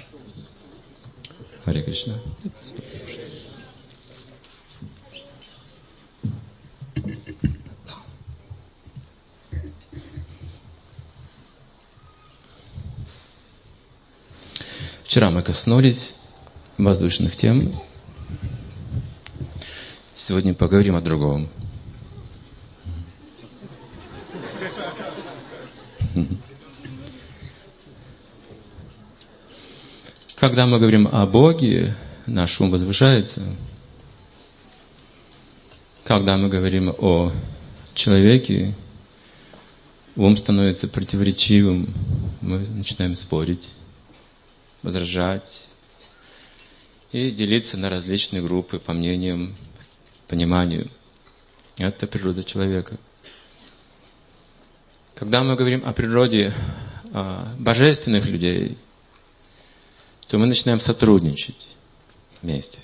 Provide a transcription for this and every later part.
Харе Кришна. Вчера мы коснулись воздушных тем. Сегодня поговорим о другом. Когда мы говорим о Боге, наш ум возвышается. Когда мы говорим о человеке, ум становится противоречивым. Мы начинаем спорить, возражать и делиться на различные группы по мнениям, пониманию. Это природа человека. Когда мы говорим о природе божественных людей, то мы начинаем сотрудничать вместе.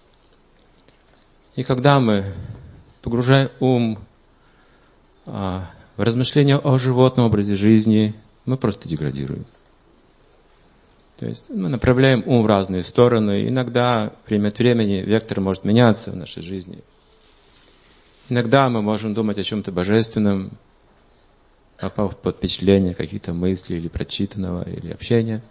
И когда мы погружаем ум в размышления о животном образе жизни, мы просто деградируем. То есть мы направляем ум в разные стороны. Иногда, время от времени, вектор может меняться в нашей жизни. Иногда мы можем думать о чем-то божественном, попав под впечатление каких-то мыслей или прочитанного, или общения.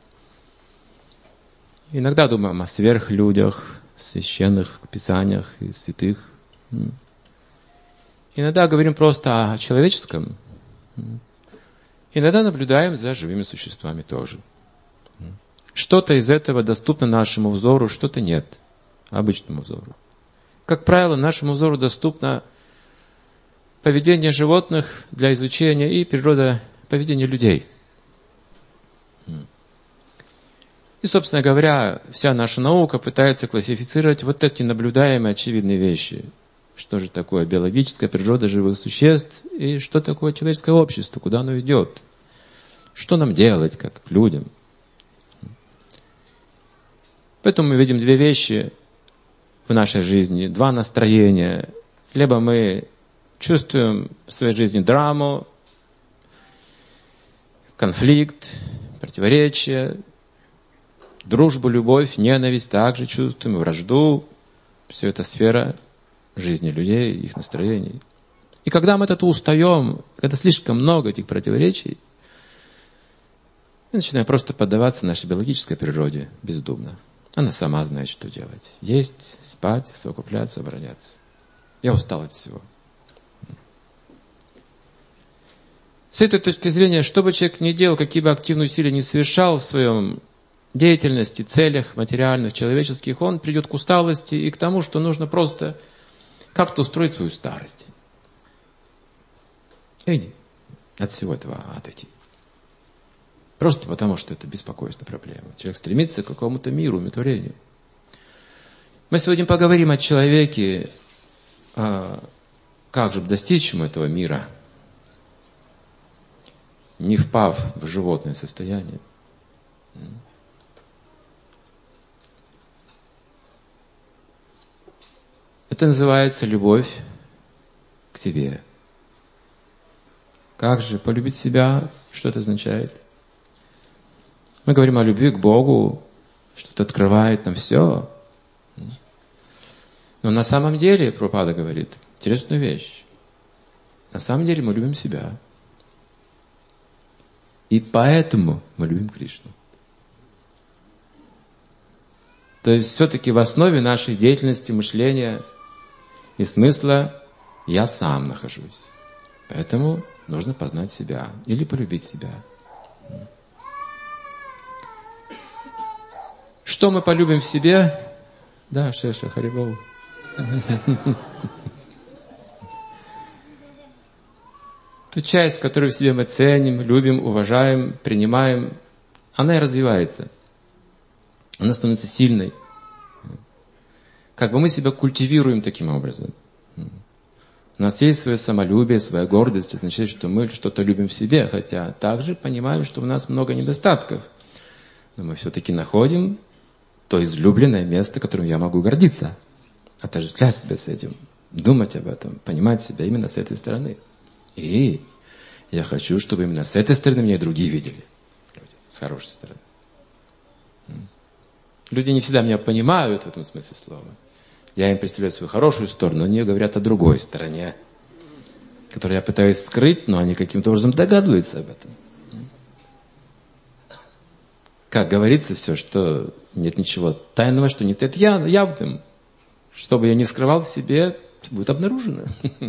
Иногда думаем о сверхлюдях, священных писаниях и святых. Иногда говорим просто о человеческом. Иногда наблюдаем за живыми существами тоже. Что-то из этого доступно нашему взору, что-то нет, обычному взору. Как правило, нашему взору доступно поведение животных для изучения и природа поведения людей. И, собственно говоря, вся наша наука пытается классифицировать вот эти наблюдаемые очевидные вещи. Что же такое биологическая природа живых существ и что такое человеческое общество, куда оно идет. Что нам делать, как людям. Поэтому мы видим две вещи в нашей жизни, два настроения. Либо мы чувствуем в своей жизни драму, конфликт, противоречие, дружбу, любовь, ненависть, также чувствуем, вражду. Все это сфера жизни людей, их настроений. И когда мы от этого устаем, когда слишком много этих противоречий, мы начинаем просто поддаваться нашей биологической природе бездумно. Она сама знает, что делать. Есть, спать, совокупляться, обороняться. Я устал от всего. С этой точки зрения, что бы человек ни делал, какие бы активные усилия ни совершал в своем деятельности, целях материальных, человеческих, он придет к усталости и к тому, что нужно просто как-то устроить свою старость. И от всего этого отойти. Просто потому, что это беспокойство, проблема. Человек стремится к какому-то миру, умиротворению. Мы сегодня поговорим о человеке, как же достичь ему этого мира, не впав в животное состояние. Это называется любовь к себе. Как же полюбить себя? Что это означает? Мы говорим о любви к Богу, что-то открывает нам все. Но на самом деле, Прабхупада говорит, интересную вещь. На самом деле мы любим себя. И поэтому мы любим Кришну. То есть все-таки в основе нашей деятельности, мышления и смысла я сам нахожусь. Поэтому нужно познать себя или полюбить себя. Что мы полюбим в себе? Да, Шеша, Харибол. Ту часть, которую в себе мы ценим, любим, уважаем, принимаем, она и развивается. Она становится сильной. Как бы мы себя культивируем таким образом. У нас есть свое самолюбие, своя гордость. Это означает, что мы что-то любим в себе, хотя также понимаем, что у нас много недостатков. Но мы все-таки находим то излюбленное место, которым я могу гордиться. Отождествлять себя с этим, думать об этом, понимать себя именно с этой стороны. И я хочу, чтобы именно с этой стороны меня и другие видели. Люди, с хорошей стороны. Люди не всегда меня понимают в этом смысле слова. Я им представляю свою хорошую сторону, они говорят о другой стороне, которую я пытаюсь скрыть, но они каким-то образом догадываются об этом. Как говорится все, что нет ничего тайного, что не стоит явным. Что бы я ни скрывал в себе, будет обнаружено.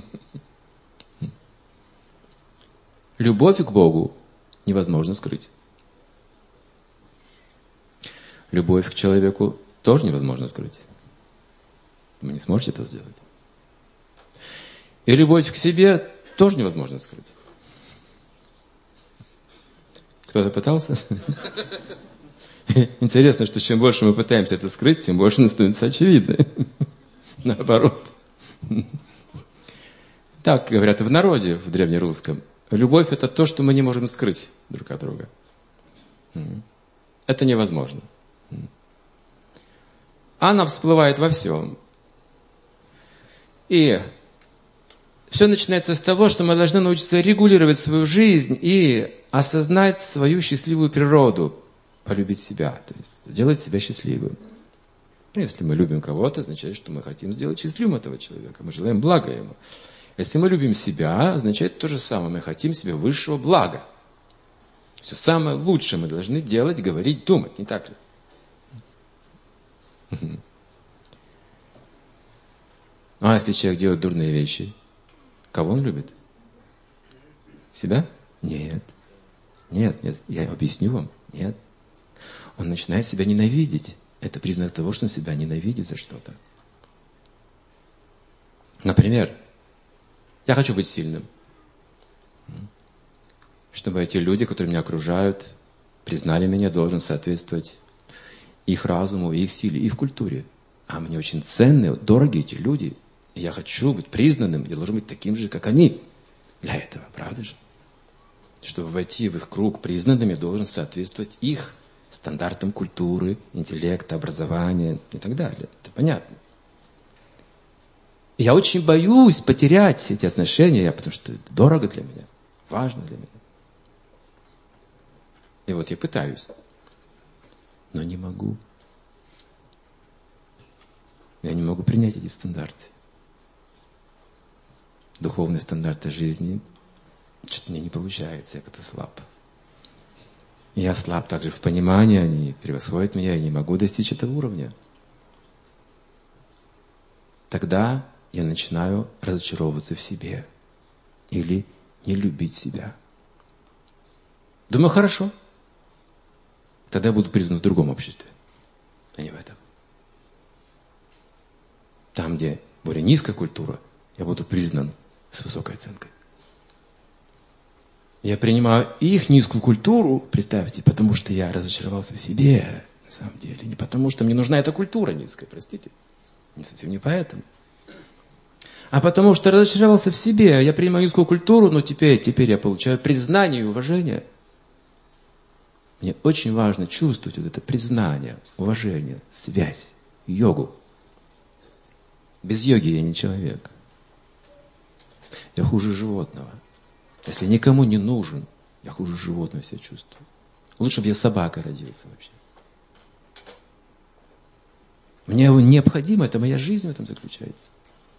Любовь к Богу невозможно скрыть. Любовь к человеку тоже невозможно скрыть. Вы не сможете этого сделать. И любовь к себе тоже невозможно скрыть. Кто-то пытался? Интересно, что чем больше мы пытаемся это скрыть, тем больше оно становится очевидно. Наоборот. Так говорят в народе, в древнерусском. Любовь – это то, что мы не можем скрыть друг от друга. Это невозможно. Она всплывает во всем. И все начинается с того, что мы должны научиться регулировать свою жизнь и осознать свою счастливую природу, полюбить себя, то есть сделать себя счастливым. Если мы любим кого-то, означает, что мы хотим сделать счастливым этого человека, мы желаем блага ему. Если мы любим себя, означает то же самое, мы хотим себе высшего блага. Все самое лучшее мы должны делать, говорить, думать, не так ли? А если человек делает дурные вещи, кого он любит? Себя? Нет. Нет, я объясню вам. Нет. Он начинает себя ненавидеть. Это признак того, что он себя ненавидит за что-то. Например, я хочу быть сильным. Чтобы эти люди, которые меня окружают, признали меня, должен соответствовать их разуму, их силе, их культуре. А мне очень ценны, дороги эти люди. И я хочу быть признанным, я должен быть таким же, как они. Для этого, правда же? Чтобы войти в их круг признанным, я должен соответствовать их стандартам культуры, интеллекта, образования и так далее. Это понятно. Я очень боюсь потерять эти отношения, потому что это дорого для меня, важно для меня. И вот я пытаюсь, но не могу. Я не могу принять эти стандарты. Духовные стандарты жизни, что-то мне не получается, я как-то слаб. Я слаб также в понимании, они превосходят меня, я не могу достичь этого уровня. Тогда я начинаю разочаровываться в себе или не любить себя. Думаю, хорошо. Тогда я буду признан в другом обществе, а не в этом. Там, где более низкая культура, я буду признан с высокой оценкой. Я принимаю их низкую культуру, представьте, потому что я разочаровался в себе, на самом деле. Не потому, что мне нужна эта культура низкая, простите. Не совсем не поэтому. А потому что разочаровался в себе. Я принимаю низкую культуру, но теперь я получаю признание и уважение. Мне очень важно чувствовать вот это признание, уважение, связь, йогу. Без йоги я не человек. Я хуже животного. Если никому не нужен, я хуже животного себя чувствую. Лучше бы я собакой родился вообще. Мне необходимо, это моя жизнь в этом заключается.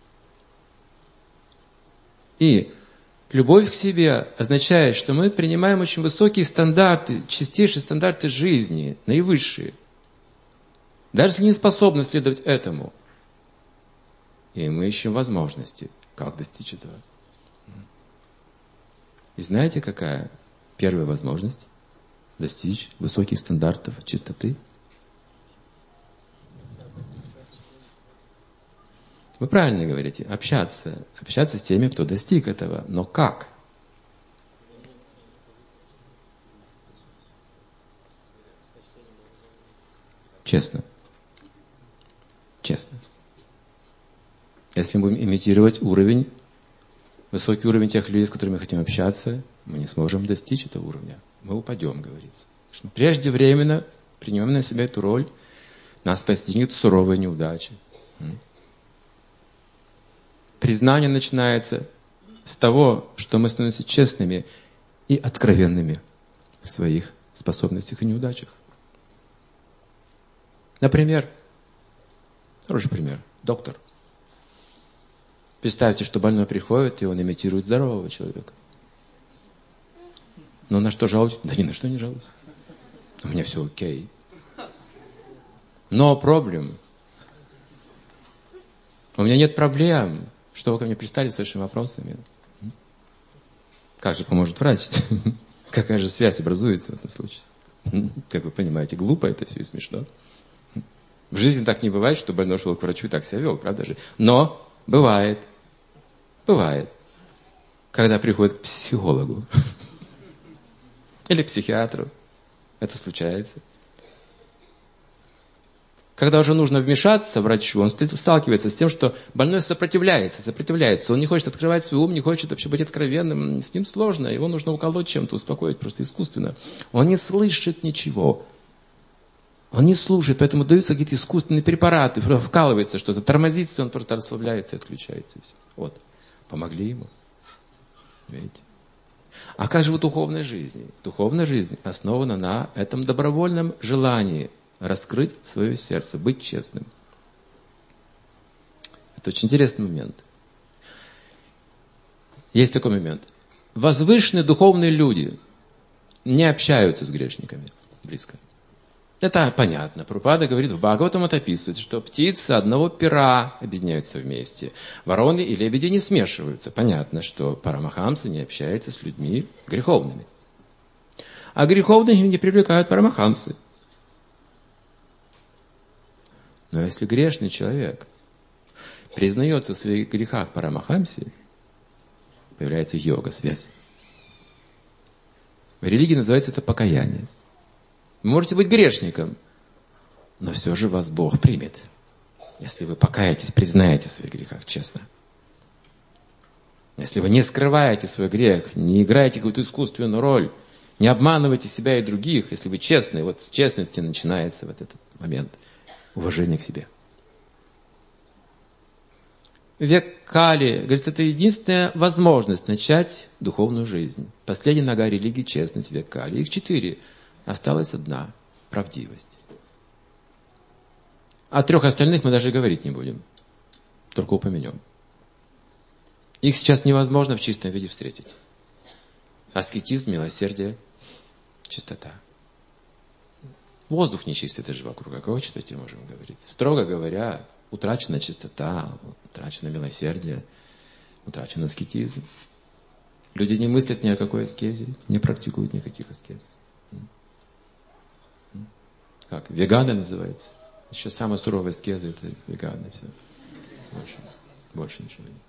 И любовь к себе означает, что мы принимаем очень высокие стандарты, чистейшие стандарты жизни, наивысшие. Даже если не способны следовать этому. И мы ищем возможности, как достичь этого. И знаете, какая первая возможность достичь высоких стандартов чистоты? Вы правильно говорите, общаться с теми, кто достиг этого. Но как? Честно. Если мы будем имитировать высокий уровень тех людей, с которыми мы хотим общаться, мы не сможем достичь этого уровня. Мы упадем, говорится. Преждевременно принимаем на себя эту роль, нас постигнет суровая неудача. Признание начинается с того, что мы становимся честными и откровенными в своих способностях и неудачах. Например, хороший пример, доктор. Представьте, что больной приходит, и он имитирует здорового человека. Но на что жалуюсь? Да ни на что не жалуюсь. У меня все окей. Но проблем. У меня нет проблем. Что вы ко мне пристали с вашими вопросами? Как же поможет врач? Какая же связь образуется в этом случае? Как вы понимаете, глупо это все и смешно. В жизни так не бывает, что больной шел к врачу и так себя вел, правда же? Но бывает. Бывает. Когда приходит к психологу. Или к психиатру. Это случается. Когда уже нужно вмешаться врачу, он сталкивается с тем, что больной сопротивляется. Он не хочет открывать свой ум, не хочет вообще быть откровенным. С ним сложно, его нужно уколоть чем-то, успокоить просто искусственно. Он не слышит ничего. Он не слушает, поэтому даются какие-то искусственные препараты, вкалывается что-то, тормозится, он просто расслабляется и отключается. И все. Вот. Помогли ему. Видите? А как же в духовной жизни? Духовная жизнь основана на этом добровольном желании раскрыть свое сердце, быть честным. Это очень интересный момент. Есть такой момент. Возвышенные духовные люди не общаются с грешниками близко. Это понятно. Прабхупада говорит, в Бхагаватам это описывается, что птицы одного пера объединяются вместе. Вороны и лебеди не смешиваются. Понятно, что парамахамсы не общаются с людьми греховными. А греховных не привлекают парамахамсы. Но если грешный человек признается в своих грехах парамахамсе, появляется йога, связь. В религии называется это покаяние. Вы можете быть грешником, но все же вас Бог примет, если вы покаетесь, признаете в своих грехах честно. Если вы не скрываете свой грех, не играете какую-то искусственную роль, не обманываете себя и других, если вы честны, вот с честности начинается вот этот момент уважения к себе. Век Кали, говорится, это единственная возможность начать духовную жизнь. Последняя нога религии — честность, век Кали. Их 4. Осталась одна — правдивость. О 3 остальных мы даже говорить не будем. Только упомянем. Их сейчас невозможно в чистом виде встретить. Аскетизм, милосердие, чистота. Воздух нечистый даже вокруг. О какой чистоте можем говорить? Строго говоря, утрачена чистота, утрачено милосердие, утрачен аскетизм. Люди не мыслят ни о какой аскезе, не практикуют никаких аскез. Как? Веганы называется. Еще самая суровая аскеза — это веганы. Все. Больше ничего нет.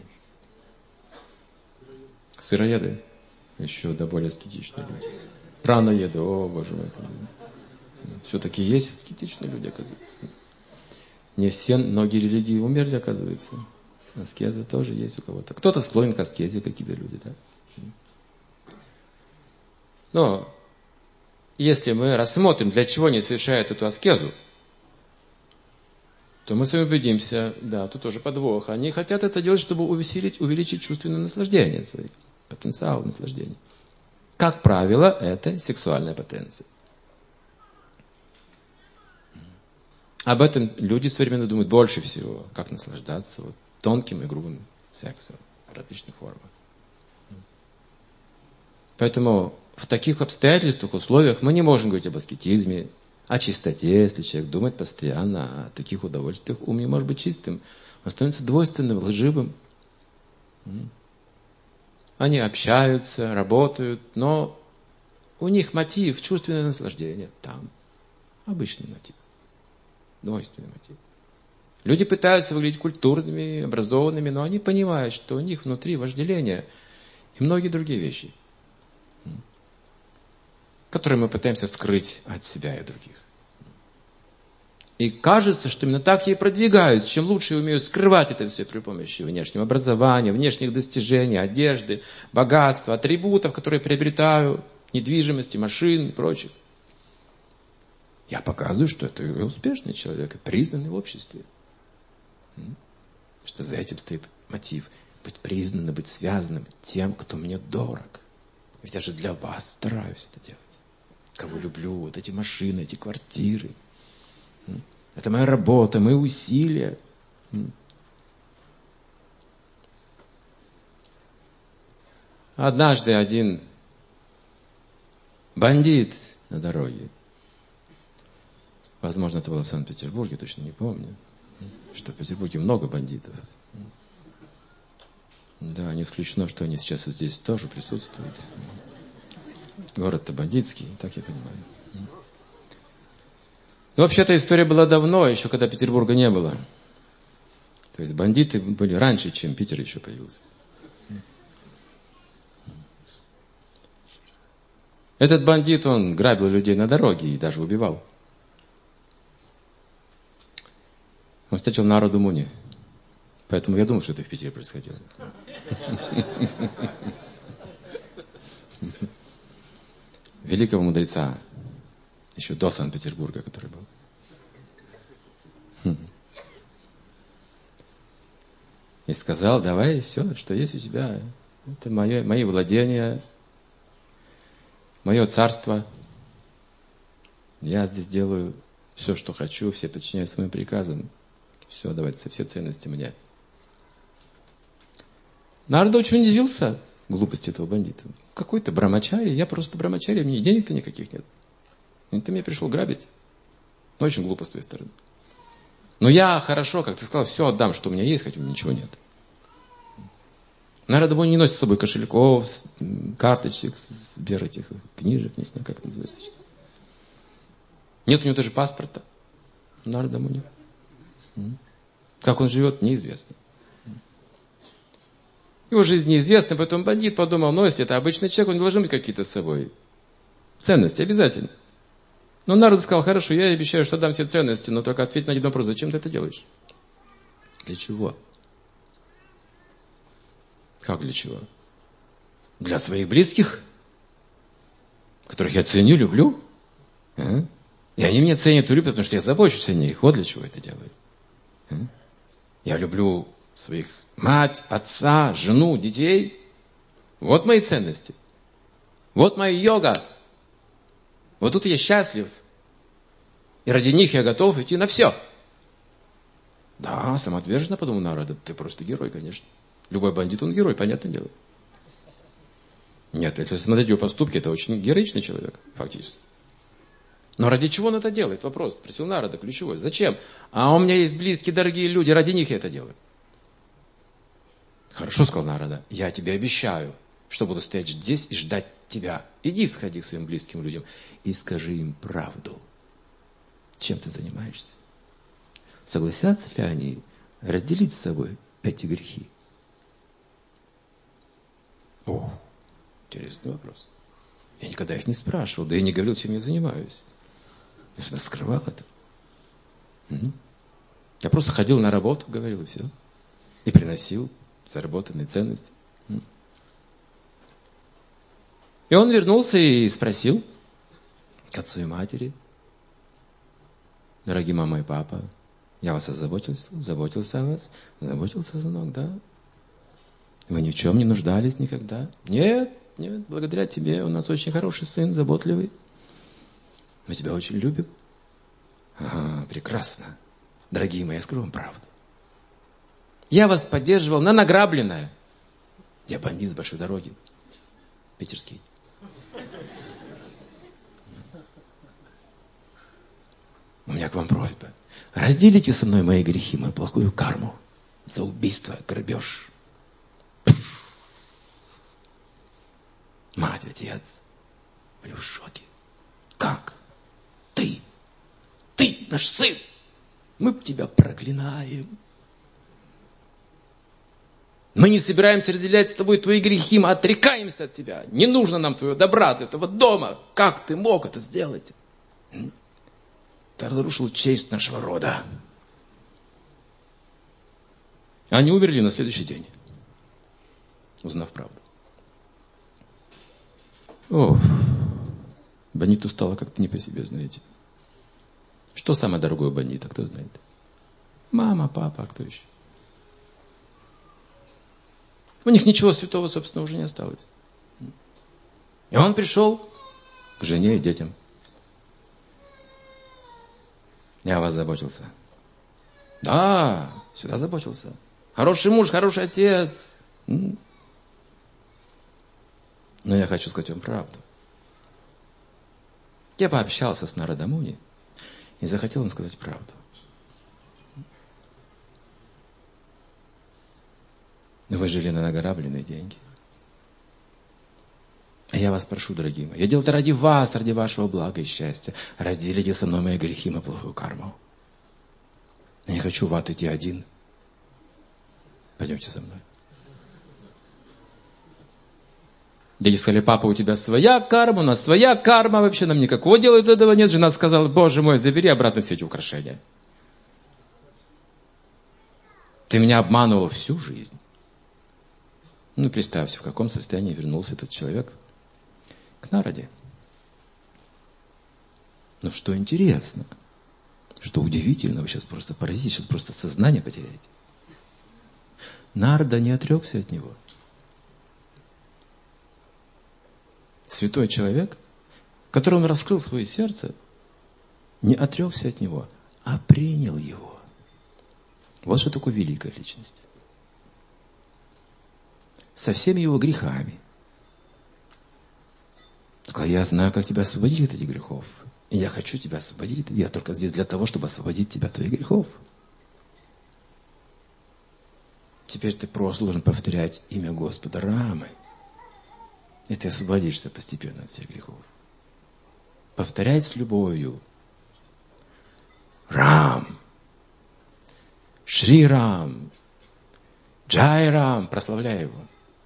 Сыроеды. Еще да более аскетичные люди. Праноеды. О, Боже мой. Все-таки есть аскетичные люди, оказывается. Не все, многие религии умерли, оказывается. Аскеза тоже есть у кого-то. Кто-то склонен к аскезе, какие-то люди, да. Но если мы рассмотрим, для чего они совершают эту аскезу, то мы с вами убедимся, да, тут тоже подвох. Они хотят это делать, чтобы увеличить чувственное наслаждение, свой потенциал наслаждения. Как правило, это сексуальная потенция. Об этом люди современно думают больше всего, как наслаждаться вот тонким и грубым сексом в различных формах. Поэтому в таких обстоятельствах, условиях мы не можем говорить об аскетизме, о чистоте. Если человек думает постоянно о таких удовольствиях, ум не может быть чистым. Он становится двойственным, лживым. Они общаются, работают, но у них мотив, чувственное наслаждение там. Обычный мотив. Двойственный мотив. Люди пытаются выглядеть культурными, образованными, но они понимают, что у них внутри вожделение и многие другие вещи, которые мы пытаемся скрыть от себя и других. И кажется, что именно так и продвигаются. Чем лучше я умею скрывать это все при помощи внешнего образования, внешних достижений, одежды, богатства, атрибутов, которые приобретаю, недвижимости, машин и прочих. Я показываю, что это успешный человек, и признанный в обществе. Что за этим стоит мотив. Быть признанным, быть связанным тем, кто мне дорог. Ведь я же для вас стараюсь это делать. Кого люблю, вот эти машины, эти квартиры. Это моя работа, мои усилия. Однажды один бандит на дороге, возможно, это было в Санкт-Петербурге, точно не помню, что в Петербурге много бандитов. Да, не исключено, что они сейчас и здесь тоже присутствуют. Город-то бандитский, так я понимаю. Но вообще-то история была давно, еще когда Петербурга не было. То есть бандиты были раньше, чем Питер еще появился. Этот бандит, он грабил людей на дороге и даже убивал. Он встретил Нару Муни. Поэтому я думал, что это в Питере происходило. Великого мудреца, еще до Санкт-Петербурга, который был. И сказал: давай все, что есть у тебя, это мои владения, мое царство. Я здесь делаю все, что хочу, все подчиняюсь своим приказам. Все, давайте, все ценности мне. Нарада очень удивился глупости этого бандита. Какой-то брамачари, я просто брамачари, мне денег-то никаких нет. И ты меня пришел грабить. Очень глупо с твоей стороны. Но я хорошо, как ты сказал, все отдам, что у меня есть, хотя у меня ничего нет. Нарада Муни не носит с собой кошельков, карточек, сбер этих книжек, не знаю, как это называется сейчас. Нет у него даже паспорта. Нарада Муни. Как он живет, неизвестно. Его жизнь неизвестна, поэтому бандит подумал: ну, если это обычный человек, он должен быть какие-то с собой ценности, обязательно. Но Нарада сказал: хорошо, я обещаю, что дам все ценности, но только ответь на один вопрос: зачем ты это делаешь? Для чего? Как для чего? Для своих близких, которых я ценю, люблю. И они меня ценят и любят, потому что я забочусь о них. Вот для чего это делаю. Я люблю своих мать, отца, жену, детей. Вот мои ценности. Вот моя йога. Вот тут я счастлив. И ради них я готов идти на все. Да, самоотверженно, подумал Нарада. Ты просто герой, конечно. Любой бандит, он герой, понятное дело. Нет, если смотреть его поступки, это очень героичный человек, фактически. Но ради чего он это делает? Вопрос. Спросил Нарада, ключевой. Зачем? А у меня есть близкие, дорогие люди, ради них я это делаю. Хорошо, сказал Нарада, я тебе обещаю, что буду стоять здесь и ждать тебя. Иди, сходи к своим близким людям и скажи им правду. Чем ты занимаешься? Согласятся ли они разделить с собой эти грехи? О, интересный вопрос. Я никогда их не спрашивал, да и не говорил, чем я занимаюсь. Я всегда скрывал это. Я просто ходил на работу, говорил, и все. И приносил заработанные ценности. И он вернулся и спросил к отцу и матери: дорогие мама и папа, я вас заботился о вас, заботился, сынок, да? Вы ни в чем не нуждались никогда? Нет, благодаря тебе у нас очень хороший сын, заботливый. Мы тебя очень любим. Ага, прекрасно. Дорогие мои, я скажу вам правду. Я вас поддерживал на награбленное. Я бандит с большой дороги. Питерский. У меня к вам просьба. Разделите со мной мои грехи, мою плохую карму. За убийство, грабеж. Мать, отец были в шоке. Как? Ты наш сын. Мы тебя проклинаем. Мы не собираемся разделять с тобой твои грехи, мы отрекаемся от тебя. Не нужно нам твоего добра, этого дома. Как ты мог это сделать? Ты разрушил честь нашего рода. Они умерли на следующий день, узнав правду. О, бандиту стало как-то не по себе, знаете. Что самое дорогое у бандита, кто знает? Мама, папа, а кто еще? У них ничего святого, собственно, уже не осталось. И он пришел к жене и детям. Я о вас заботился. Да, всегда заботился. Хороший муж, хороший отец. Но я хочу сказать вам правду. Я пообщался с Нарада Муни и захотел им сказать правду. Но вы жили на награбленные деньги. А я вас прошу, дорогие мои, я делал это ради вас, ради вашего блага и счастья. Разделите со мной мои грехи, мою плохую карму. Я не хочу в ад идти один. Пойдемте со мной. Дети сказали: папа, у тебя своя карма, у нас своя карма, вообще нам никакого дела до этого нет. Жена сказала: Боже мой, забери обратно все эти украшения. Ты меня обманывал всю жизнь. Ну, представьте, в каком состоянии вернулся этот человек к Нараде. Но что интересно, что удивительно, вы сейчас просто поразитесь, сейчас просто сознание потеряете. Нарада не отрекся от него. Святой человек, которому он раскрыл свое сердце, не отрекся от него, а принял его. Вот что такое великая личность. Со всеми его грехами. Сказал: я знаю, как тебя освободить от этих грехов. И я хочу тебя освободить. Я только здесь для того, чтобы освободить тебя от твоих грехов. Теперь ты просто должен повторять имя Господа Рамы. И ты освободишься постепенно от всех грехов. Повторяй с любовью. Рам. Шри Рам. Джай Рам. Прославляй его.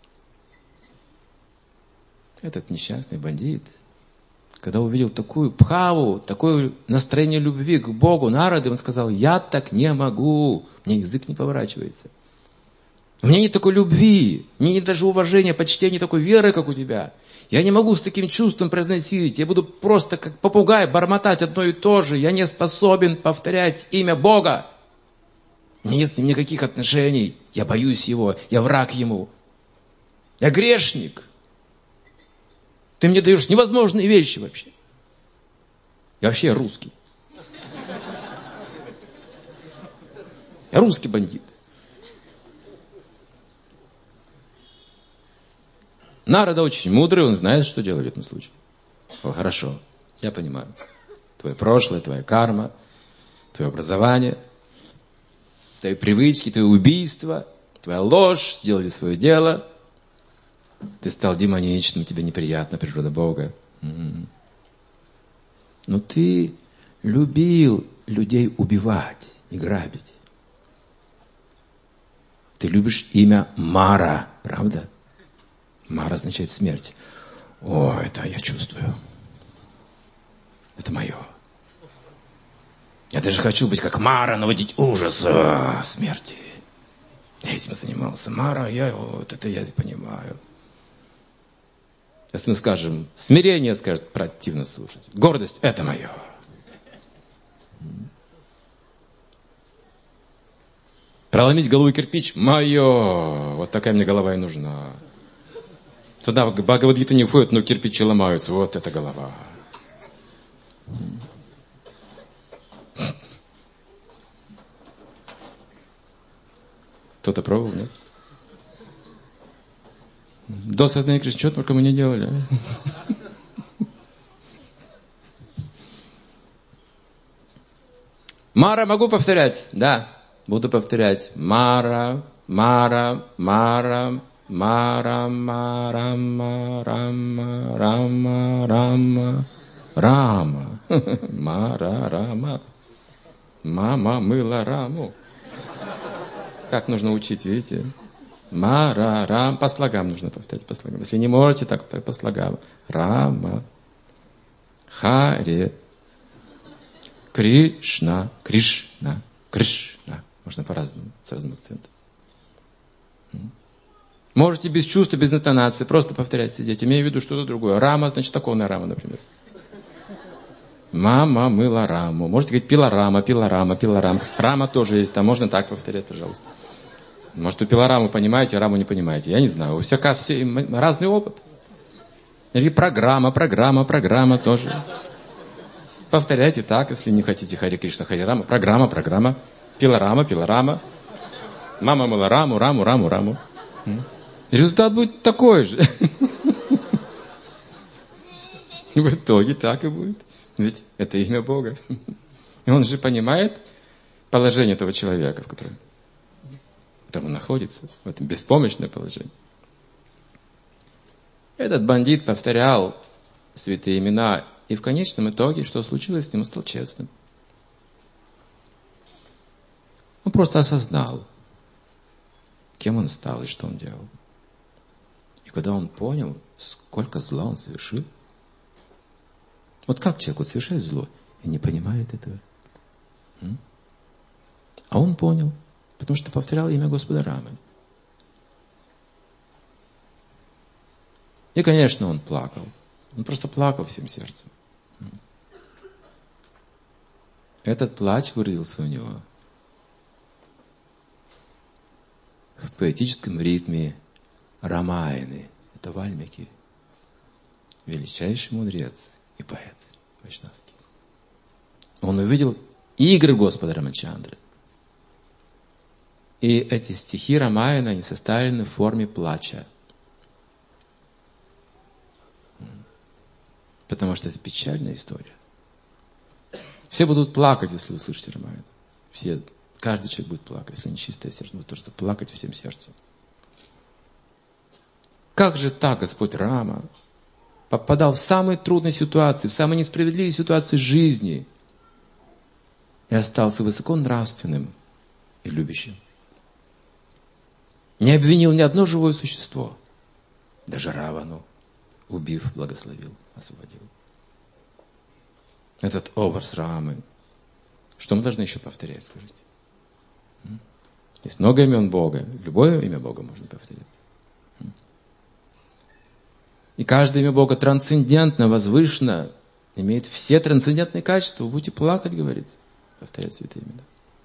Этот несчастный бандит, когда увидел такую пхаву, такое настроение любви к Богу, Нарады, он сказал: я так не могу. Мне язык не поворачивается. У меня нет такой любви, у меня нет даже уважения, почтения, такой веры, как у тебя. Я не могу с таким чувством произносить. Я буду просто как попугай бормотать одно и то же. Я не способен повторять имя Бога. У меня нет с ним никаких отношений. Я боюсь его, я враг ему. Я грешник. Ты мне даешь невозможные вещи вообще. Я вообще русский. Я русский бандит. Нарада очень мудрый, он знает, что делать в этом случае. О, хорошо, я понимаю. Твое прошлое, твоя карма, твое образование, твои привычки, твои убийства, твоя ложь сделали свое дело. Ты стал демоничным, тебе неприятна природа Бога. Но ты любил людей убивать и грабить. Ты любишь имя Мара, правда? Мара означает смерть. О, это я чувствую. Это мое. Я даже хочу быть как Мара, наводить ужас смерти. Я этим занимался. Мара, вот это я понимаю. Если мы скажем, смирение, скажет, противно слушать. Гордость – это мое. Проломить голову кирпич – мое. Вот такая мне голова и нужна. Туда в Бхагавад-гиту не входят, но кирпичи ломаются. Вот эта голова. Кто-то пробовал, нет? До сознания Кришны, что только мы не делали. Мара, могу повторять? Да, буду повторять. Мара, Мара, Мара, Мара, Мара, Рама, Рама, Рама, Рама. Мара, Рама. Мама мыла раму. Как нужно учить, видите? Мара, Рам. По слогам нужно повторять, по слогам. Если не можете, так по слогам. Рама. Харе. Кришна. Кришна. Кришна. Можно по-разному, с разным акцентом. Можете без чувства, без интонации, просто повторять, сидеть. Имею в виду что-то другое. Рама, значит, такое рама, например. Мама мыла раму. Можете говорить пилорама, пилорама, пилорама. Рама тоже есть, там можно так повторять, пожалуйста. Может, вы пилораму понимаете, раму не понимаете. Я не знаю. У всех разный опыт. Или программа тоже. Повторяйте так, если не хотите Харе Кришна, Харе Рама. Программа. Пилорама. Мама мыла раму. Результат будет такой же. В итоге так и будет. Ведь это имя Бога. И он же понимает положение этого человека, в котором он находится, в этом беспомощное положение. Этот бандит повторял святые имена, и в конечном итоге, что случилось с ним, он стал честным. Он просто осознал, кем он стал и что он делал. И когда он понял, сколько зла он совершил, вот как человек совершает зло и не понимает этого? А он понял, потому что повторял имя Господа Рамы. И, конечно, он плакал. Он просто плакал всем сердцем. Этот плач выродился у него в поэтическом ритме Рамаяны. Это Вальмики, величайший мудрец и поэт вайшнавский. Он увидел игры Господа Рамачандры. И эти стихи Рамаяны, они составлены в форме плача. Потому что это печальная история. Все будут плакать, если услышите Рамаяну. Все, каждый человек будет плакать, если нечистое сердце, будет просто плакать всем сердцем. Как же так Господь Рама попадал в самые трудные ситуации, в самые несправедливые ситуации жизни и остался высоко нравственным и любящим. Не обвинил ни одно живое существо, даже Равану, убив, благословил, освободил. Этот образ Рамы. Что мы должны еще повторять, скажите? Есть много имен Бога. Любое имя Бога можно повторять. И каждое имя Бога трансцендентно, возвышенно, имеет все трансцендентные качества. Вы будете плакать, говорится. Повторять святые имена.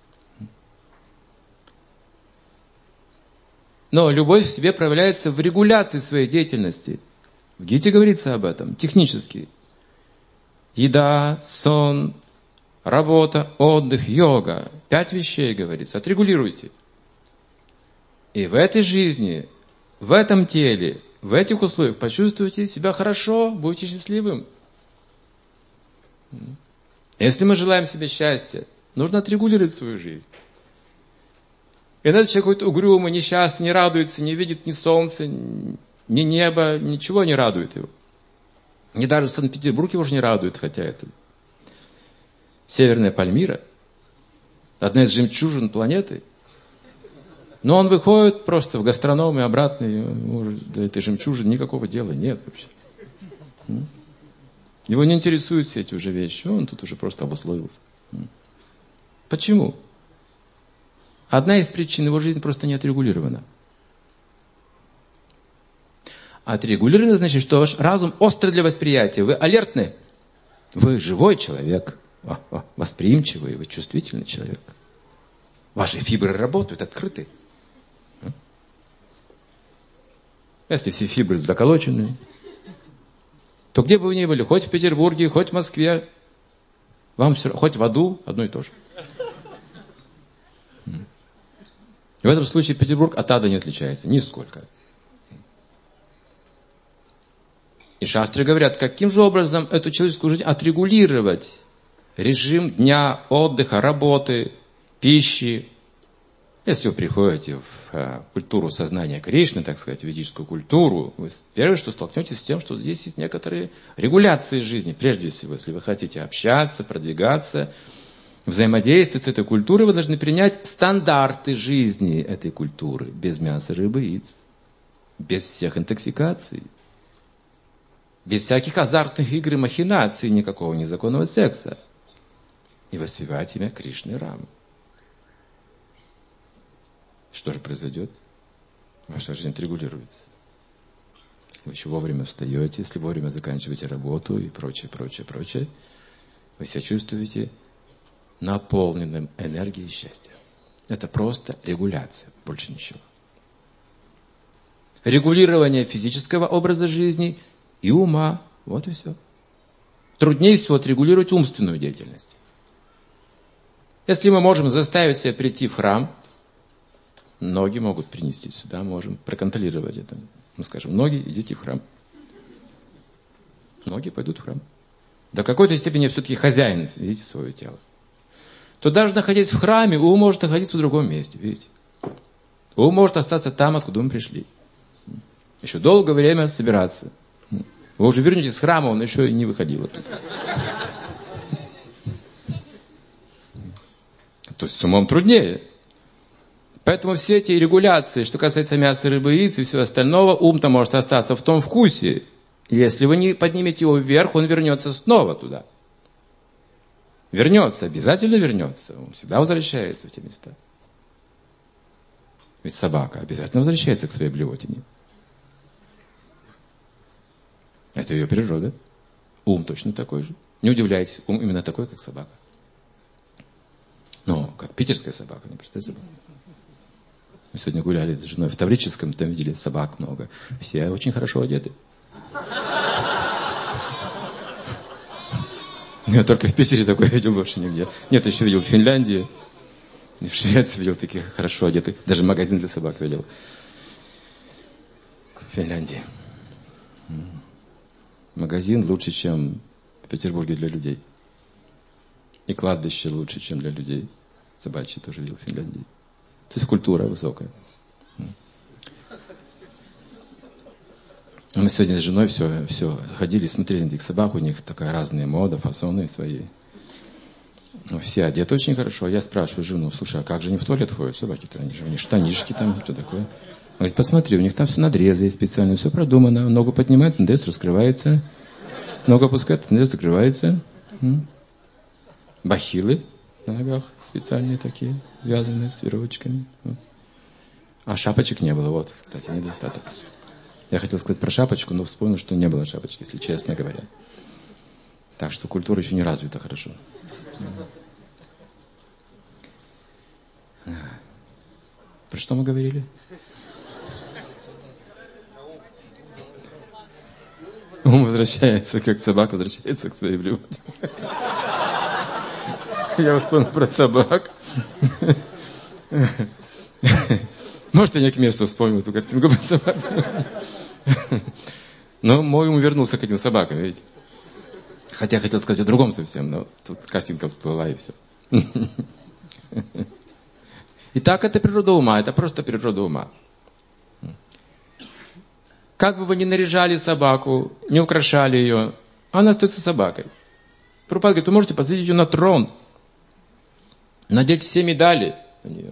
Но любовь в себе проявляется в регуляции своей деятельности. В Гите говорится об этом, технически. Еда, сон, работа, отдых, йога. 5 вещей, говорится. Отрегулируйте. И в этой жизни, в этом теле, в этих условиях почувствуйте себя хорошо, будете счастливым. Если мы желаем себе счастья, нужно отрегулировать свою жизнь. И этот человек какой-то угрюмый, несчастный, не радуется, не видит ни солнца, ни неба, ничего не радует его. Не даже Санкт-Петербург его уже не радует, хотя это Северная Пальмира, одна из жемчужин планеты. Но он выходит просто в гастроном и обратно, и до этой жемчужины никакого дела нет вообще. Его не интересуют все эти уже вещи, он тут уже просто обусловился. Почему? Одна из причин, его жизнь просто не отрегулирована. Отрегулировано значит, что ваш разум острый для восприятия, вы алертны, вы живой человек, восприимчивый, вы чувствительный человек. Ваши фибры работают, открыты. Если все фибры заколочены, то где бы вы ни были, хоть в Петербурге, хоть в Москве, вам все, хоть в аду, одно и то же. И в этом случае Петербург от ада не отличается, нисколько. И шастры говорят, каким же образом эту человеческую жизнь отрегулировать? Режим дня, отдыха, работы, пищи. Если вы приходите в культуру сознания Кришны, так сказать, в ведическую культуру, вы первое, что столкнетесь с тем, что здесь есть некоторые регуляции жизни. Прежде всего, если вы хотите общаться, продвигаться, взаимодействовать с этой культурой, вы должны принять стандарты жизни этой культуры. Без мяса, рыбы, яиц. Без всех интоксикаций. Без всяких азартных игр и махинаций, никакого незаконного секса. И воспевать имя Кришны и Рамы. Что же произойдет? Ваша жизнь отрегулируется. Если вы еще вовремя встаете, если вовремя заканчиваете работу и прочее, вы себя чувствуете наполненным энергией счастья. Это просто регуляция, больше ничего. Регулирование физического образа жизни и ума. Вот и все. труднее всего отрегулировать умственную деятельность. Если мы можем заставить себя прийти в храм, ноги могут принести сюда, можем проконтролировать это. Мы скажем, ноги, идите в храм. Ноги пойдут в храм. До какой-то степени я все-таки хозяин, видите, свое тело. То даже находясь в храме, ум может находиться в другом месте, видите. Ум может остаться там, откуда мы пришли. Еще долгое время собираться. Вы уже вернетесь с храма, он еще и не выходил оттуда. То есть с умом труднее. Поэтому все эти регуляции, что касается мяса, рыбы, яиц и всего остального, ум-то может остаться в том вкусе. Если вы не поднимете его вверх, он вернется снова туда. Вернется, обязательно вернется. Он всегда возвращается в те места. Ведь собака обязательно возвращается к своей блевотине. Это ее природа. Ум точно такой же. Не удивляйтесь, ум именно такой, как собака. Ну, как питерская собака, не простая собака. Мы сегодня гуляли с женой в Таврическом, там видели собак много. Все очень хорошо одеты. Я только в Питере такое видел, больше нигде. Нет, еще видел в Финляндии. И в Швеции видел таких хорошо одетых. Даже магазин для собак видел. В Финляндии. Магазин лучше, чем в Петербурге для людей. И кладбище лучше, чем для людей. Собачьи тоже видел в Финляндии. То есть культура высокая. Мы сегодня с женой все ходили, смотрели на этих собак, у них такая разная мода, фасоны свои. Все одеты очень хорошо. Я спрашиваю жену, слушай, а как же они в туалет ходят, собаки-то? Они же, у них штанишки там, что такое? Она говорит, посмотри, у них там все надрезы есть специально, все продумано. Ногу поднимает, надрез раскрывается. Ногу опускает, надрез закрывается. Бахилы на ногах специальные такие, вязаные с веревочками. А шапочек не было, вот, кстати, недостаток. Я хотел сказать про шапочку, но вспомнил, что не было шапочки, если честно говоря. Так что культура еще не развита хорошо. Про что мы говорили? Ум возвращается, как собака возвращается к своей блюде. Я вспомнил про собак. Может, я не к месту вспомнил эту картинку про собак. Но мой ум вернулся к этим собакам, видите. Хотя хотел сказать о другом совсем, но тут картинка всплыла и все. Итак, это природа ума, это просто природа ума. Как бы вы ни наряжали собаку, не украшали ее, она остается собакой. Прабхупада говорит, вы можете посадить ее на трон, надеть все медали на нее,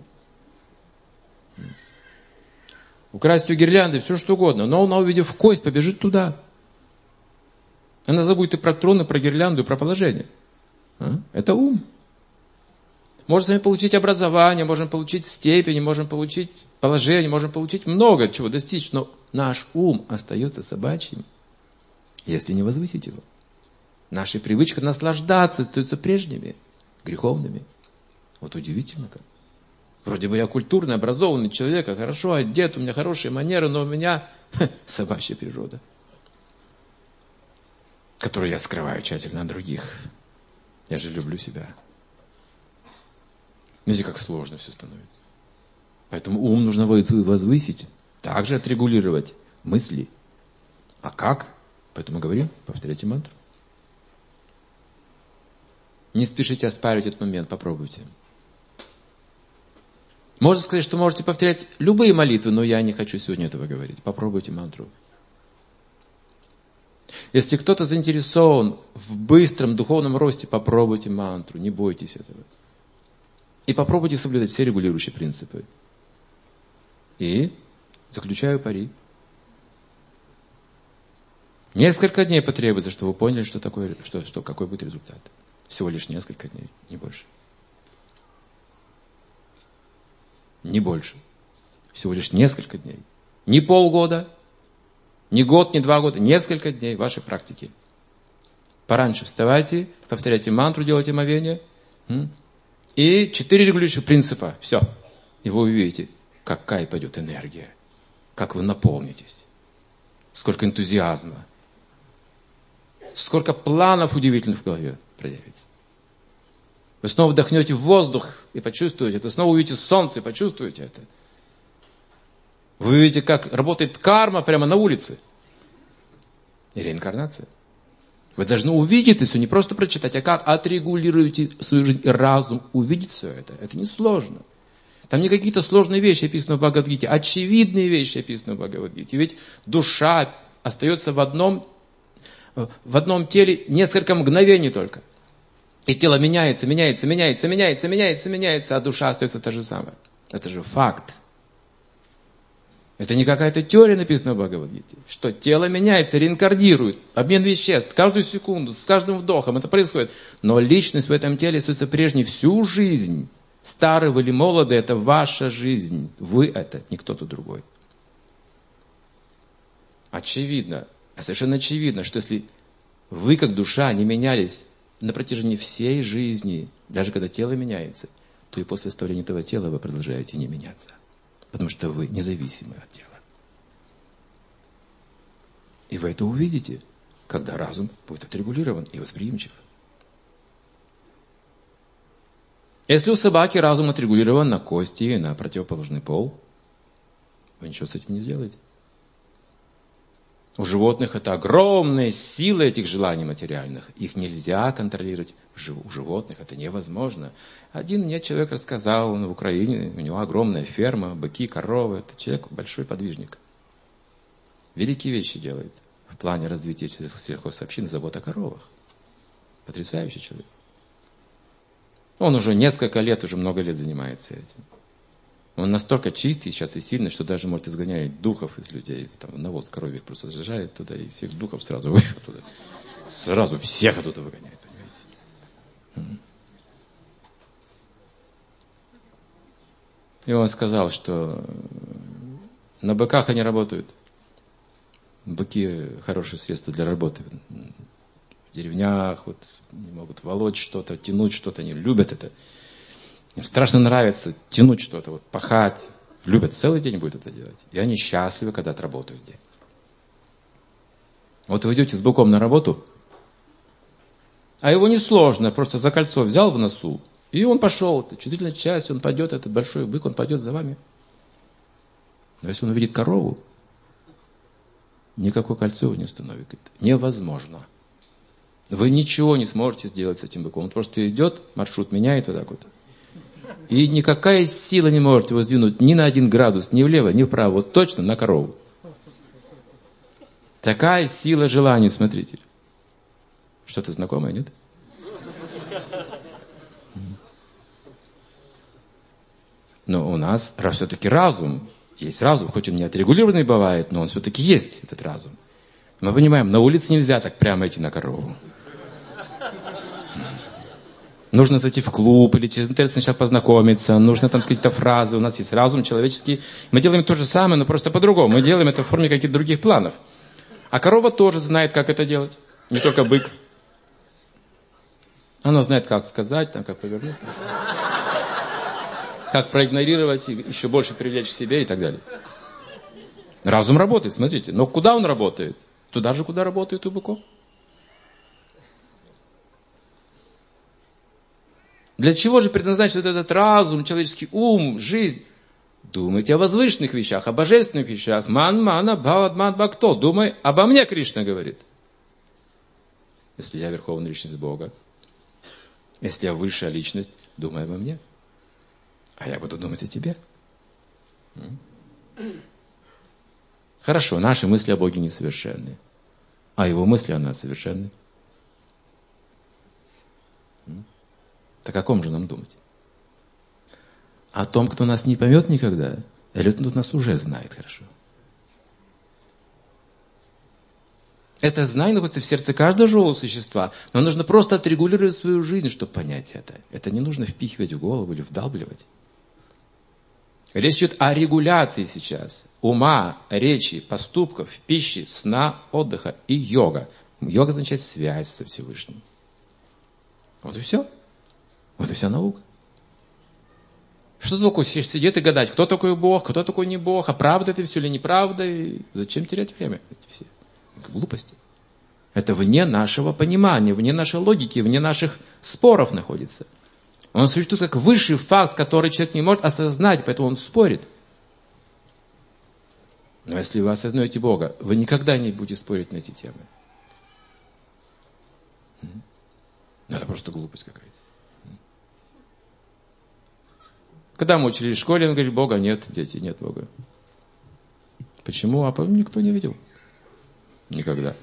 украсть ее гирлянды, все что угодно, но она, увидев кость, побежит туда. Она забудет и про трон, и про гирлянду, и про положение. Это ум. Можем с вами получить образование, можем получить степень, можем получить положение, можем получить много чего достичь, но наш ум остается собачьим, если не возвысить его. Наша привычка наслаждаться остается прежними, греховными. Вот удивительно как. Вроде бы я культурный, образованный человек, хорошо одет, у меня хорошие манеры, но у меня собачья природа, которую я скрываю тщательно от других. Я же люблю себя. Видите, как сложно все становится. Поэтому ум нужно возвысить, также отрегулировать мысли. А как? Поэтому говорим, повторяйте мантру. Не спешите оспаривать этот момент, попробуйте. Можно сказать, что можете повторять любые молитвы, но я не хочу сегодня этого говорить. Попробуйте мантру. Если кто-то заинтересован в быстром духовном росте, попробуйте мантру, не бойтесь этого. И попробуйте соблюдать все регулирующие принципы. И заключаю пари. Несколько дней потребуется, чтобы вы поняли, что такое, какой будет результат. Всего лишь несколько дней, не больше. Не больше. Всего лишь несколько дней. Не полгода, не год, не 2 года. Несколько дней вашей практики. Пораньше вставайте, повторяйте мантру, делайте омовение. И 4 регулирующих принципа. Все. И вы увидите, какая пойдет энергия. Как вы наполнитесь. Сколько энтузиазма. сколько планов удивительных в голове проявится. Вы снова вдохнете воздух и почувствуете это. Снова увидите солнце и почувствуете это. Вы увидите, как работает карма прямо на улице. И реинкарнация. Вы должны увидеть это все, не просто прочитать, а как отрегулируете свою жизнь и разум увидеть все это. Это несложно. Там не какие-то сложные вещи описаны в Бхагавад-гите, очевидные вещи описаны в Бхагавад-гите. Ведь душа остается в одном теле несколько мгновений только. И тело меняется, а душа остается та же самая. Это же факт. Это не какая-то теория, написанная в Бхагавад-гите, что тело меняется, реинкардирует, обмен веществ, каждую секунду, с каждым вдохом это происходит. Но личность в этом теле остается прежней всю жизнь. Старый вы или молодый, это ваша жизнь. Вы это, не кто-то другой. Очевидно, совершенно очевидно, что если вы как душа не менялись на протяжении всей жизни, даже когда тело меняется, то и после оставления этого тела вы продолжаете не меняться. Потому что вы независимы от тела. И вы это увидите, когда разум будет отрегулирован и восприимчив. Если у собаки разум отрегулирован на кости и на противоположный пол, вы ничего с этим не сделаете. У животных это огромная сила этих желаний материальных. Их нельзя контролировать. У животных это невозможно. Один мне человек рассказал, он в Украине, у него огромная ферма, быки, коровы. Это человек большой подвижник. Великие вещи делает в плане развития сельхозобщин, заботы о коровах. Потрясающий человек. Он уже несколько лет, уже много лет занимается этим. Он настолько чистый сейчас и сильный, что даже может изгонять духов из людей. Там навоз коровьих просто зажигает туда, и всех духов сразу оттуда. Сразу всех оттуда выгоняет, понимаете. И он сказал, что на быках они работают. Быки хорошее средство для работы. В деревнях вот, не могут волочь что-то, тянуть что-то, они любят это. Им страшно нравится тянуть что-то, вот, пахать. Любят, целый день будут это делать. И они счастливы, когда отработают день. Вот вы идете с быком на работу, а его несложно, просто за кольцо взял в носу, и он пошел. Чувствительная часть, он пойдет, этот большой бык, он пойдет за вами. Но если он увидит корову, никакое кольцо его не остановит. Невозможно. Вы ничего не сможете сделать с этим быком. Он просто идет, маршрут меняет вот так вот. И никакая сила не может его сдвинуть ни на 1 градус, ни влево, ни вправо. Вот точно на корову. Такая сила желаний, смотрите. Что-то знакомое, нет? Но у нас все-таки разум. Есть разум, хоть он не отрегулированный бывает, но он все-таки есть, этот разум. Мы понимаем, на улице нельзя так прямо идти на корову. Нужно зайти в клуб или через интернет сначала познакомиться, нужно там сказать какие-то фразы. У нас есть разум человеческий. Мы делаем то же самое, но просто по-другому. Мы делаем это в форме каких-то других планов. А корова тоже знает, как это делать. Не только бык. Она знает, как сказать, там, как повернуть. Как проигнорировать, и еще больше привлечь к себе и так далее. Разум работает, смотрите. Но куда он работает? Туда же, куда работает у быков. Для чего же предназначен этот разум, человеческий ум, жизнь? Думайте о возвышенных вещах, о божественных вещах. Ман-мана бхавад-ман-бхакто. Думай обо мне, Кришна говорит. Если я верховная личность Бога, если я высшая личность, думай обо мне. А я буду думать о тебе. Хорошо, наши мысли о Боге несовершенны. А его мысли о нас совершенны. Так о ком же нам думать? О том, кто нас не поймет никогда? Или кто нас уже знает хорошо? Это знание находится в сердце каждого живого существа. Но нужно просто отрегулировать свою жизнь, чтобы понять это. Это не нужно впихивать в голову или вдалбливать. Речь идет о регуляции сейчас. Ума, речи, поступков, пищи, сна, отдыха и йога. Йога означает связь со Всевышним. Вот и все. Вот и вся наука. Что такое сидеть и гадать, кто такой Бог, кто такой не Бог, а правда это все или неправда? И зачем терять время? Эти все глупости. Это вне нашего понимания, вне нашей логики, вне наших споров находится. Он существует как высший факт, который человек не может осознать, поэтому он спорит. Но если вы осознаете Бога, вы никогда не будете спорить на эти темы. Это просто глупость какая-то. Когда мы учились в школе, он говорит, Бога нет, дети, нет Бога. Почему? А никто не видел. Никогда.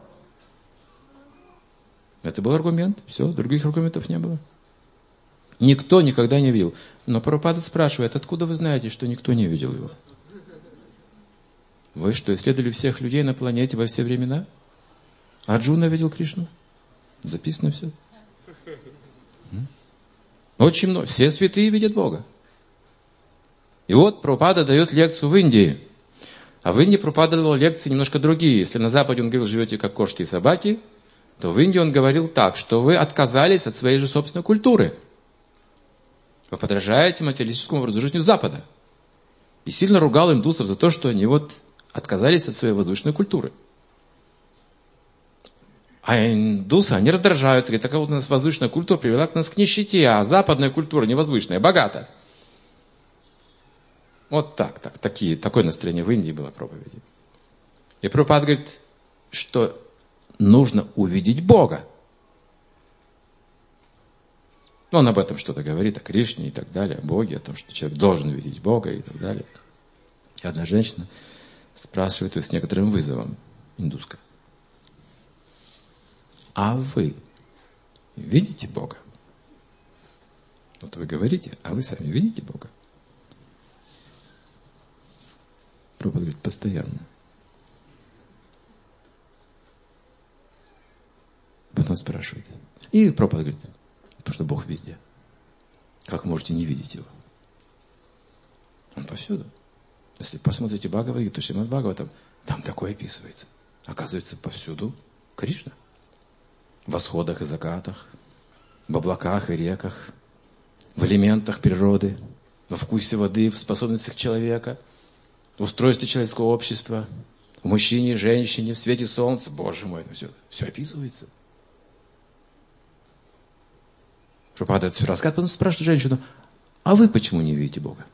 Это был аргумент. Все, других аргументов не было. Никто никогда не видел. Но Прабхупада спрашивает, откуда вы знаете, что никто не видел его? Вы что, исследовали всех людей на планете во все времена? Арджуна видел Кришну? Записано все. Очень много. Все святые видят Бога. И вот Прабхупада дает лекцию в Индии. А в Индии Прабхупада давал лекции немножко другие. Если на Западе он говорил, живете как кошки и собаки, то в Индии он говорил так, что вы отказались от своей же собственной культуры. Вы подражаете материалистическому разрушению Запада. И сильно ругал индусов за то, что они отказались от своей возвышенной культуры. А индусы, они раздражаются. Говорят, такая у нас возвышенная культура привела нас к нищете, а западная культура невозвышенная, богата. Вот такое настроение в Индии было проповеди. И Прабхупада говорит, что нужно увидеть Бога. Он об этом что-то говорит, о Кришне и так далее, о Боге, о том, что человек должен увидеть Бога и так далее. И одна женщина спрашивает ее с некоторым вызовом, индуска. А вы видите Бога? Вот вы говорите, а вы сами видите Бога? Прабхупада говорит, постоянно. Потом спрашивает. И Прабхупада говорит, потому что Бог везде. Как можете не видеть Его? Он повсюду. Если посмотрите Бхагавад-гиту, Шримад Бхагаватам, там такое описывается. Оказывается, повсюду Кришна. В восходах и закатах, в облаках и реках, в элементах природы, во вкусе воды, в способностях человека, в устройстве человеческого общества, в мужчине, женщине, в свете солнца. Боже мой, это все описывается. Прабхупада это все рассказывает, потом спрашивает женщину, а вы почему не видите Бога?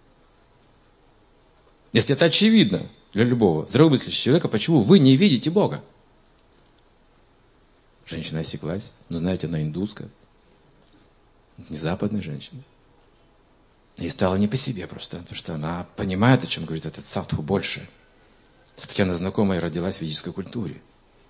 Если это очевидно для любого здравомыслящего человека, почему вы не видите Бога? Женщина осеклась, но знаете, она индуска, не западная женщина. Ей стало не по себе просто, потому что она понимает, о чем говорит этот садху больше. Все-таки она знакома и родилась в ведической культуре.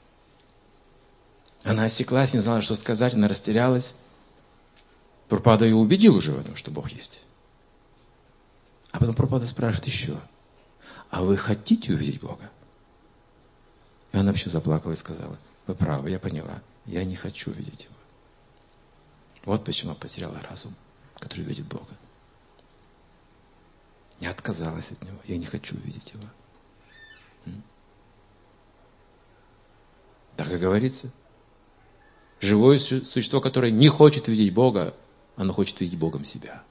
Она осеклась, не знала, что сказать, она растерялась. Прабхупада ее убедил уже в этом, что Бог есть. А потом Прабхупада спрашивает еще, а вы хотите увидеть Бога? И она вообще заплакала и сказала, вы правы, я поняла, я не хочу видеть Его. Вот почему я потеряла разум, который видит Бога. Я отказалась от Него, я не хочу видеть Его. Так и говорится. Живое существо, которое не хочет видеть Бога, оно хочет видеть Богом себя.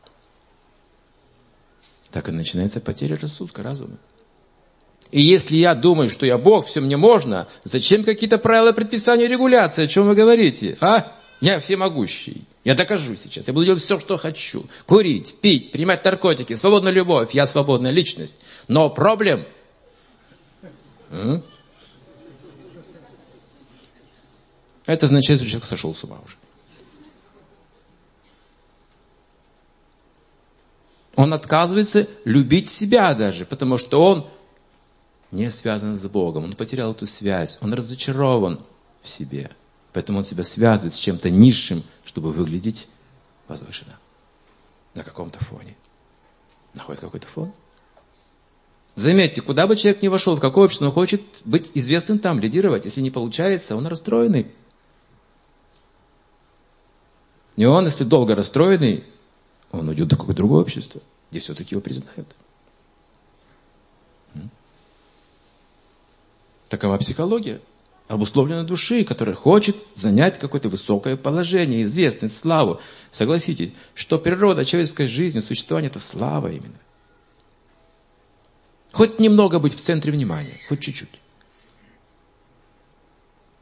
Так и начинается потеря рассудка, разума. И если я думаю, что я Бог, все мне можно, зачем какие-то правила, предписания, регуляции? О чем вы говорите? Я всемогущий. Я докажу сейчас. Я буду делать все, что хочу. Курить, пить, принимать наркотики, свободная любовь. Я свободная личность. Но проблем. Это означает, что человек сошел с ума уже. Он отказывается любить себя даже, потому что он не связан с Богом. Он потерял эту связь. Он разочарован в себе. Поэтому он себя связывает с чем-то низшим, чтобы выглядеть возвышенно. На каком-то фоне. Находит какой-то фон. Заметьте, куда бы человек ни вошел, в какое общество, он хочет быть известным там, лидировать. Если не получается, он расстроенный. И он, если долго расстроенный, он уйдет в какое-то другое общество, где все-таки его признают. Такова психология, обусловленная души, которая хочет занять какое-то высокое положение, известность, славу. Согласитесь, что природа человеческой жизни, существования – это слава именно. Хоть немного быть в центре внимания, хоть чуть-чуть.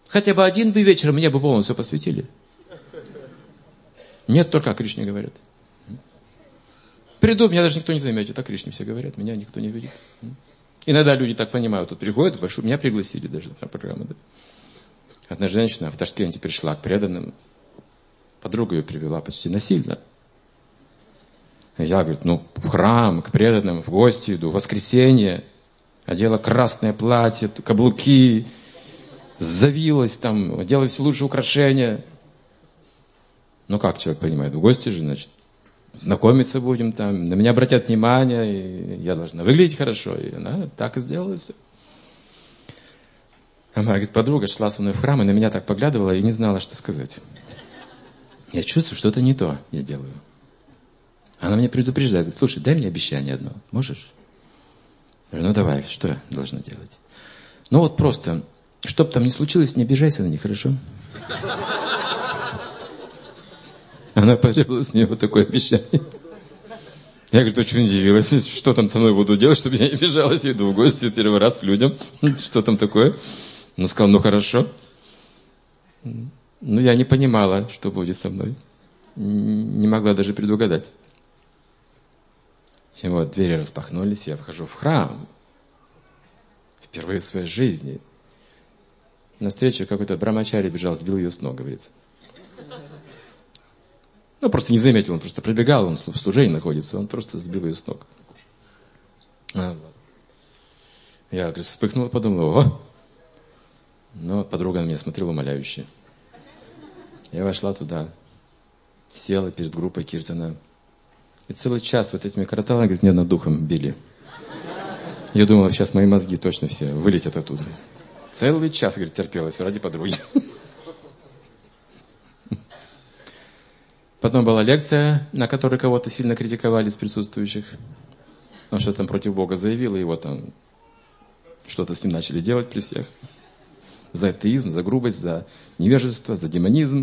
Хотя бы один бы вечер мне бы полностью посвятили. Нет, только о Кришне говорят. Приду, меня даже никто не заметит, о Кришне все говорят, меня никто не видит. Иногда люди так понимают, тут приходят, меня пригласили даже на программу. Да. Одна женщина в Ташкенте пришла к преданным, подруга ее привела почти насильно. Я, говорит, в храм, к преданным, в гости иду, в воскресенье, одела красное платье, каблуки, завилась там, делала все лучшие украшения. Как человек понимает, в гости же, значит, знакомиться будем там, на меня обратят внимание, и я должна выглядеть хорошо. И она так и сделала все. А моя, говорит, подруга шла со мной в храм, и на меня так поглядывала, и не знала, что сказать. Я чувствую, что это не то я делаю. Она меня предупреждает, говорит, слушай, дай мне обещание одно, можешь? Я говорю, давай, что я должна делать? Просто, чтоб там ни случилось, не обижайся на них, хорошо? Она потребовала с нее вот такое обещание. Я, говорит, очень удивилась, что там со мной буду делать, чтобы я не обижалась. Я иду в гости первый раз к людям. Что там такое? Сказала, хорошо. Я не понимала, что будет со мной. Не могла даже предугадать. И вот двери распахнулись, я вхожу в храм. Впервые в своей жизни. Навстречу какой-то брамачари бежал, сбил ее с ног, говорится. Просто не заметил, он просто пробегал, он в служении находится, он просто сбил ее с ног. Я, говорит, вспыхнул, подумал, подруга на меня смотрела умоляюще. Я вошла туда, села перед группой киртана. И целый час вот этими караталами, говорит, меня над духом били. Я думала, сейчас мои мозги точно все вылетят оттуда. Целый час, говорит, терпела все ради подруги. Потом была лекция, на которой кого-то сильно критиковали из присутствующих. Он что-то там против Бога заявил, и его там что-то с ним начали делать при всех. За атеизм, за грубость, за невежество, за демонизм.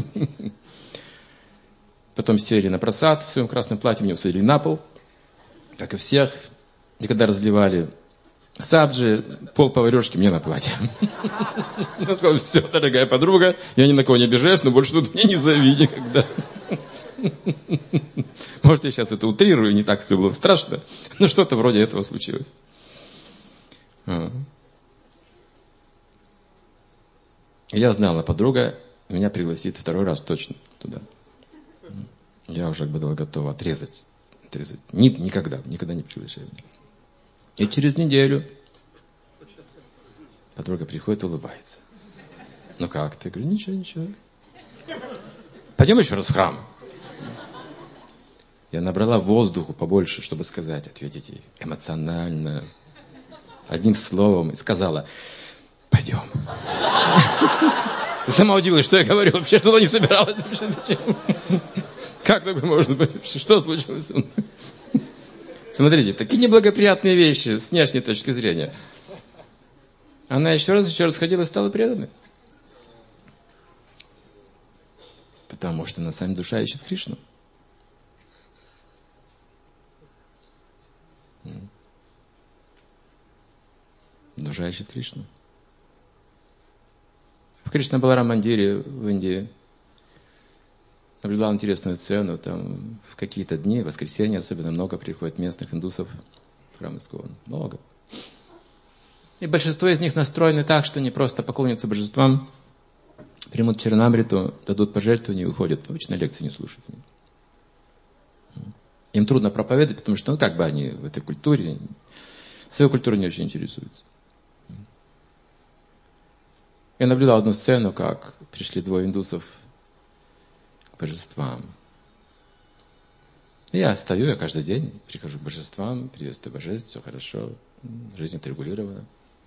Потом сели на просад в своем красном платье, меня усадили на пол, как и всех. И когда разливали сабджи, пол-поварешки мне на платье. Я сказал, все, дорогая подруга, я ни на кого не обижаюсь, но больше тут меня не зови никогда. Может, я сейчас это утрирую, не так все было страшно, но что-то вроде этого случилось. Я знала, подруга меня пригласит второй раз точно туда. Я уже была готова отрезать. Никогда не приглашаю. И через неделю подруга приходит, улыбается. Как ты? Я говорю, ничего. Пойдем еще раз в храм. Я набрала воздуху побольше, чтобы ответить ей эмоционально, одним словом, и сказала, пойдем. Сама удивилась, что я говорю, вообще что-то не собиралась. Как такое может быть? Что случилось? Смотрите, такие неблагоприятные вещи с внешней точки зрения. Она еще раз ходила и стала преданной. Потому что на самом душа ищет Кришну. Душа ищет Кришну. В Кришна-Баларам-мандире в Индии наблюдал интересную сцену. Там в какие-то дни, в воскресенье особенно много приходит местных индусов в храм Искон. Много. И большинство из них настроены так, что они просто поклонятся божествам, примут Чарнамриту, дадут пожертвования и уходят. Обычно лекции не слушают. Им трудно проповедовать, потому что, они в этой культуре, своей культурой не очень интересуются. Я наблюдал одну сцену, как пришли двое индусов к божествам. И я каждый день прихожу к божествам, приветствую божеств, все хорошо, жизнь отрегулирована.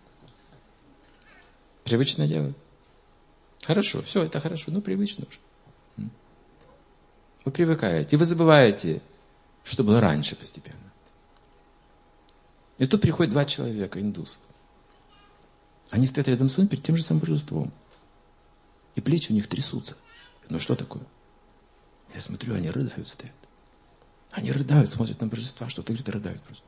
Привычное дело. Хорошо, все это хорошо, привычно уже. Вы привыкаете, и вы забываете, что было раньше постепенно. И тут приходят два человека, индусов. Они стоят рядом с ним перед тем же самым божеством. И плечи у них трясутся. Что такое? Я смотрю, они рыдают, стоят. Они рыдают, смотрят на божества, что-то, говорит, рыдают просто.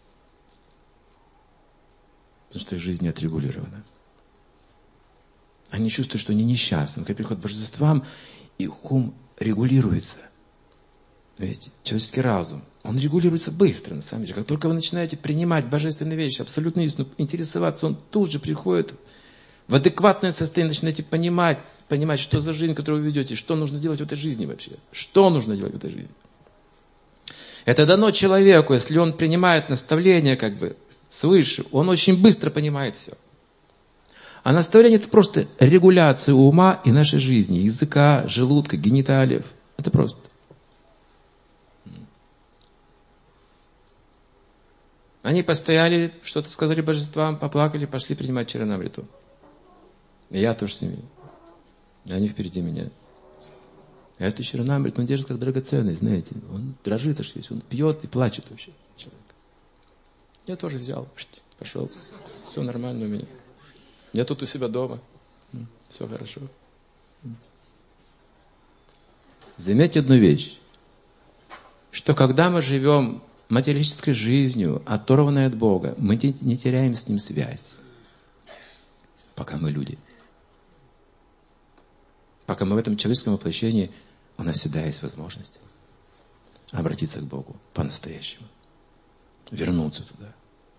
Потому что их жизнь не отрегулирована. Они чувствуют, что они несчастны. Когда приходят к божествам, их ум регулируется. Видите, человеческий разум, он регулируется быстро, на самом деле. Как только вы начинаете принимать божественные вещи, абсолютно истину, интересоваться, он тут же приходит в адекватное состояние, начинаете понимать, что за жизнь, которую вы ведете, что нужно делать в этой жизни вообще. Что нужно делать в этой жизни. Это дано человеку, если он принимает наставления свыше, он очень быстро понимает все. А наставление — это просто регуляция ума и нашей жизни, языка, желудка, гениталиев. Это просто. Они постояли, что-то сказали божествам, поплакали, пошли принимать Чаранамриту. И я тоже с ними. И они впереди меня. И этот Чаранамрит, он держит как драгоценный, знаете. Он дрожит аж весь, он пьет и плачет вообще. Человек. Я тоже взял, пошел. Все нормально у меня. Я тут у себя дома. Все хорошо. Заметьте одну вещь. Что когда мы живем материалистической жизнью, оторванной от Бога, мы не теряем с Ним связь. Пока мы люди. Пока мы в этом человеческом воплощении, у нас всегда есть возможность обратиться к Богу по-настоящему. Вернуться туда.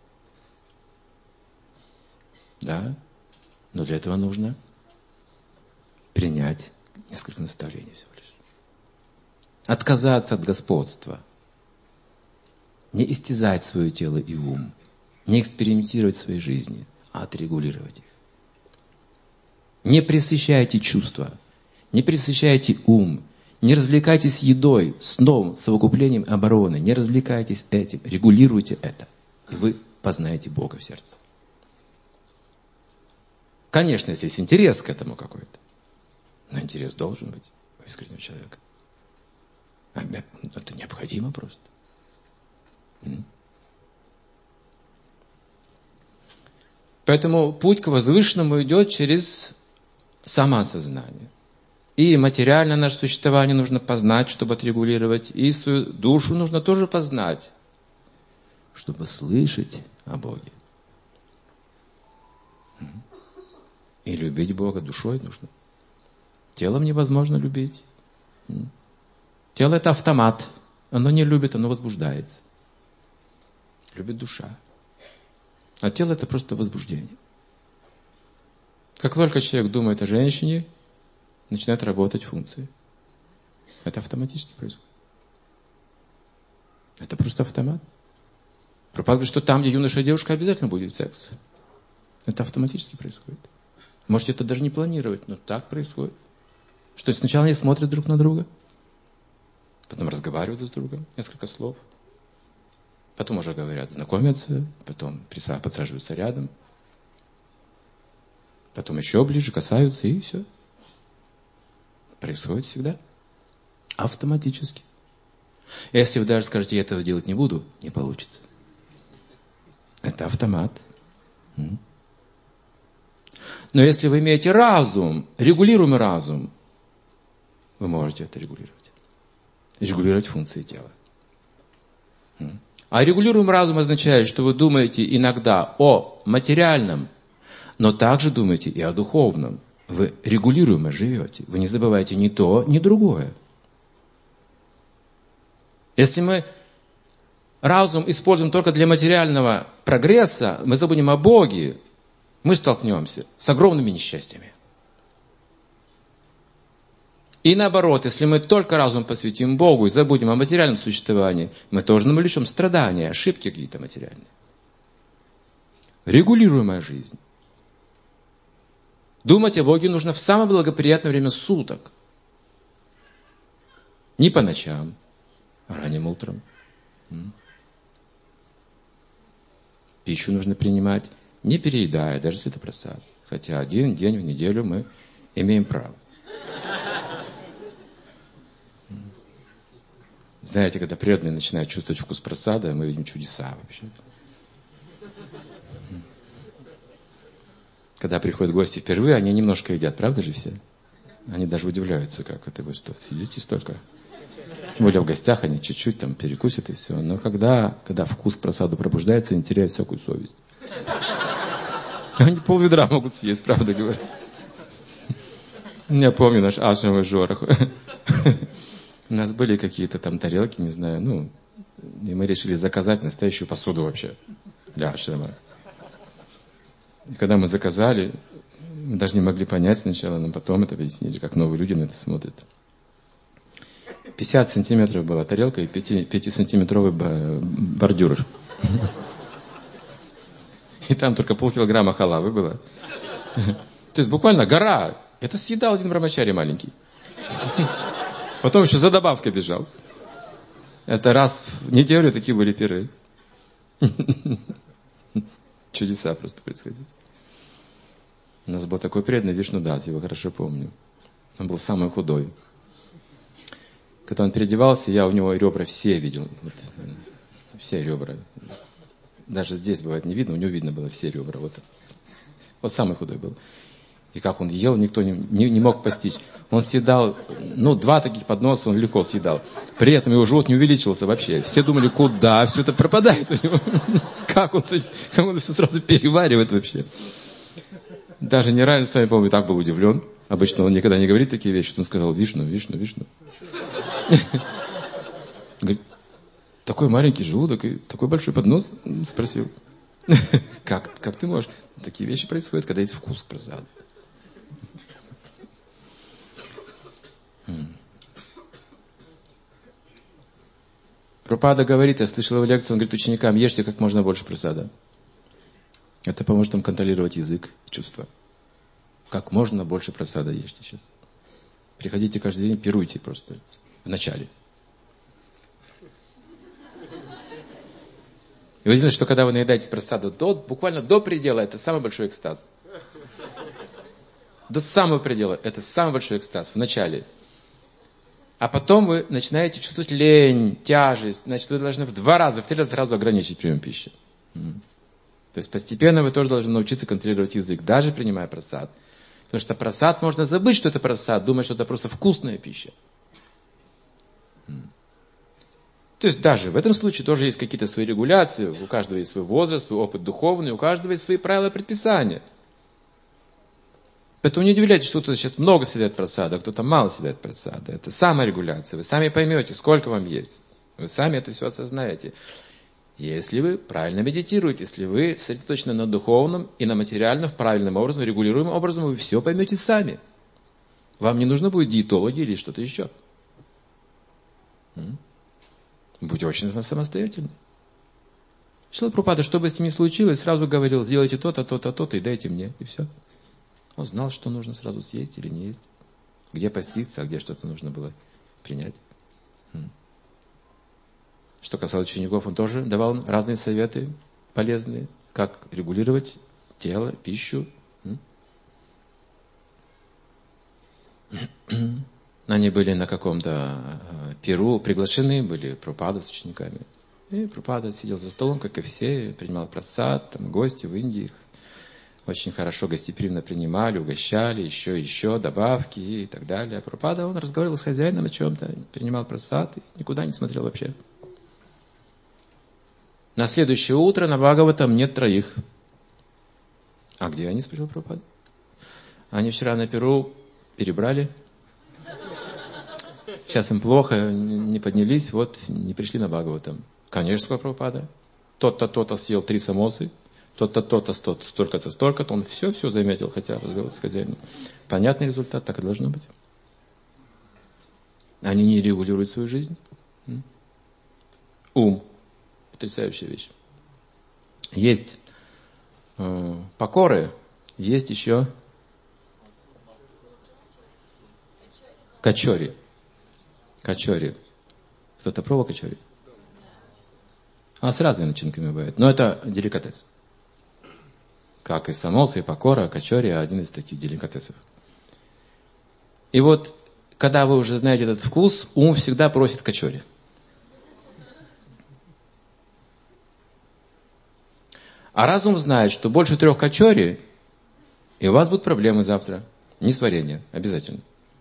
Да? Но для этого нужно принять несколько наставлений всего лишь. Отказаться от господства. Не истязать свое тело и ум. Не экспериментировать в своей жизни, а отрегулировать их. Не пресыщайте чувства. Не пресыщайте ум. Не развлекайтесь едой, сном, совокуплением обороны. Не развлекайтесь этим. Регулируйте это. И вы познаете Бога в сердце. Конечно, если есть интерес к этому какой-то. Но интерес должен быть у искреннего человека. Это необходимо просто. Поэтому путь к возвышенному идет через самоосознание. И материально наше существование нужно познать, чтобы отрегулировать. И свою душу нужно тоже познать, чтобы слышать о Боге. И любить Бога душой нужно. Телом невозможно любить. Тело — это автомат. Оно не любит, оно возбуждается. Любит душа. А тело — это просто возбуждение. Как только человек думает о женщине, начинают работать функции. Это автоматически происходит. Это просто автомат. Прабхупада говорит, что там, где юноша и девушка, обязательно будет секс. Это автоматически происходит. Можете это даже не планировать, но так происходит. Что сначала они смотрят друг на друга, потом разговаривают друг с другом, несколько слов, потом уже говорят, знакомятся, потом подсаживаются рядом, потом еще ближе касаются, и все. Происходит всегда. Автоматически. Если вы даже скажете, я этого делать не буду, не получится. Это автомат. Но если вы имеете разум, регулируемый разум, вы можете это регулировать. Регулировать функции тела. А регулируемый разум означает, что вы думаете иногда о материальном, но также думаете и о духовном. Вы регулируемо живете. Вы не забываете ни то, ни другое. Если мы разум используем только для материального прогресса, мы забудем о Боге, мы столкнемся с огромными несчастьями. И наоборот, если мы только разум посвятим Богу и забудем о материальном существовании, мы тоже навлечем страдания, ошибки какие-то материальные. Регулируемая жизнь. Думать о Боге нужно в самое благоприятное время суток. Не по ночам, а ранним утром. Пищу нужно принимать, не переедая, даже святопросад. Хотя один день в неделю мы имеем право. Знаете, когда преданные начинают чувствовать вкус просада, мы видим чудеса вообще. Когда приходят гости впервые, они немножко едят, правда же все? Они даже удивляются, как это вы что, сидите столько? Тем более в гостях они чуть-чуть там перекусят и все. Но когда вкус просаду пробуждается, они теряют всякую совесть. Они пол-ведра могут съесть, правда говоря. Я помню наш ашрамовый жорох. У нас были какие-то там тарелки, не знаю, и мы решили заказать настоящую посуду вообще для ашрама. И когда мы заказали, мы даже не могли понять сначала, но потом это объяснили, как новые люди на это смотрят. 50 сантиметров была тарелка и 5-сантиметровый бордюр. И там только полкилограмма халавы было. То есть буквально гора. Это съедал один брамачари маленький. Потом еще за добавкой бежал. Это раз в неделю такие были пиры. Чудеса просто происходили. У нас был такой преданный Вишнудас, его хорошо помню. Он был самый худой. Когда он переодевался, я у него ребра все видел. Вот, все ребра. Даже здесь бывает не видно, у него видно было все ребра. Вот самый худой был. И как он ел, никто не мог постичь. Он съедал, 2 таких подноса он легко съедал. При этом его живот не увеличился вообще. Все думали, куда все это пропадает у него. Как он все сразу переваривает вообще. Даже не раньше с вами, помню, так был удивлен. Обычно он никогда не говорит такие вещи. Он сказал, Вишну. Говорит, такой маленький желудок и такой большой поднос? Спросил. Как ты можешь? Такие вещи происходят, когда есть вкус прасады. Прабхупада говорит, я слышал его лекцию, он говорит ученикам, ешьте как можно больше прасада. Это поможет вам контролировать язык, чувства. Как можно больше прасада ешьте сейчас. Приходите каждый день, пируйте просто. В начале. И вы видите, что когда вы наедаетесь прасаду буквально до предела, это самый большой экстаз. До самого предела, это самый большой экстаз, в начале. А потом вы начинаете чувствовать лень, тяжесть. Значит, вы должны в 2 раза, в 3 раза сразу ограничить прием пищи. То есть постепенно вы тоже должны научиться контролировать язык, даже принимая прасад. Потому что прасад, можно забыть, что это прасад, думать, что это просто вкусная пища. То есть даже в этом случае тоже есть какие-то свои регуляции. У каждого есть свой возраст, свой опыт духовный, у каждого есть свои правила предписания. Поэтому не удивляйтесь, что кто-то сейчас много съедает прасада, а кто-то мало съедает прасада. Это саморегуляция. Вы сами поймете, сколько вам есть. Вы сами это все осознаете. Если вы правильно медитируете, если вы сосредоточены на духовном и на материальном, правильным образом, регулируемым образом, вы все поймете сами. Вам не нужно будет диетологи или что-то еще. Будьте очень самостоятельны. Шрила Прабхупада, что бы с ним ни случилось, сразу говорил, сделайте то-то, то-то, то-то и дайте мне. И все. Он знал, что нужно сразу съесть или не есть. Где поститься, а где что-то нужно было принять. Что касалось учеников, он тоже давал разные советы полезные, как регулировать тело, пищу. Они были на каком-то пиру, приглашены были Прабхупада с учениками. И Прабхупада сидел за столом, как и все, принимал прасад, там гости в Индии их очень хорошо гостеприимно принимали, угощали, еще, добавки и так далее. А Прабхупада, он разговаривал с хозяином о чем-то, принимал прасад и никуда не смотрел вообще. На следующее утро на Бхагаватам нет 3. А где они, спросил Прабхупада? Они вчера на пиру перебрали. Сейчас им плохо, не поднялись, вот не пришли на Бхагаватам. Конечно, сказал Прабхупада. Тот-то, то-то съел 3 самосы, тот-то, то-то, столько-то, столько-то. Он все заметил, хотя разговаривал с хозяином. Понятный результат, так и должно быть. Они не регулируют свою жизнь. Ум. Потрясающая вещь. Есть покоры, есть еще качори. Качори. Кто-то пробовал качори? С разными начинками бывает. Но это деликатес. Как и самоса, и покора, качори один из таких деликатесов. И вот, когда вы уже знаете этот вкус, ум всегда просит качори. А разум знает, что больше 3 качори, и у вас будут проблемы завтра. Несварение, обязательно.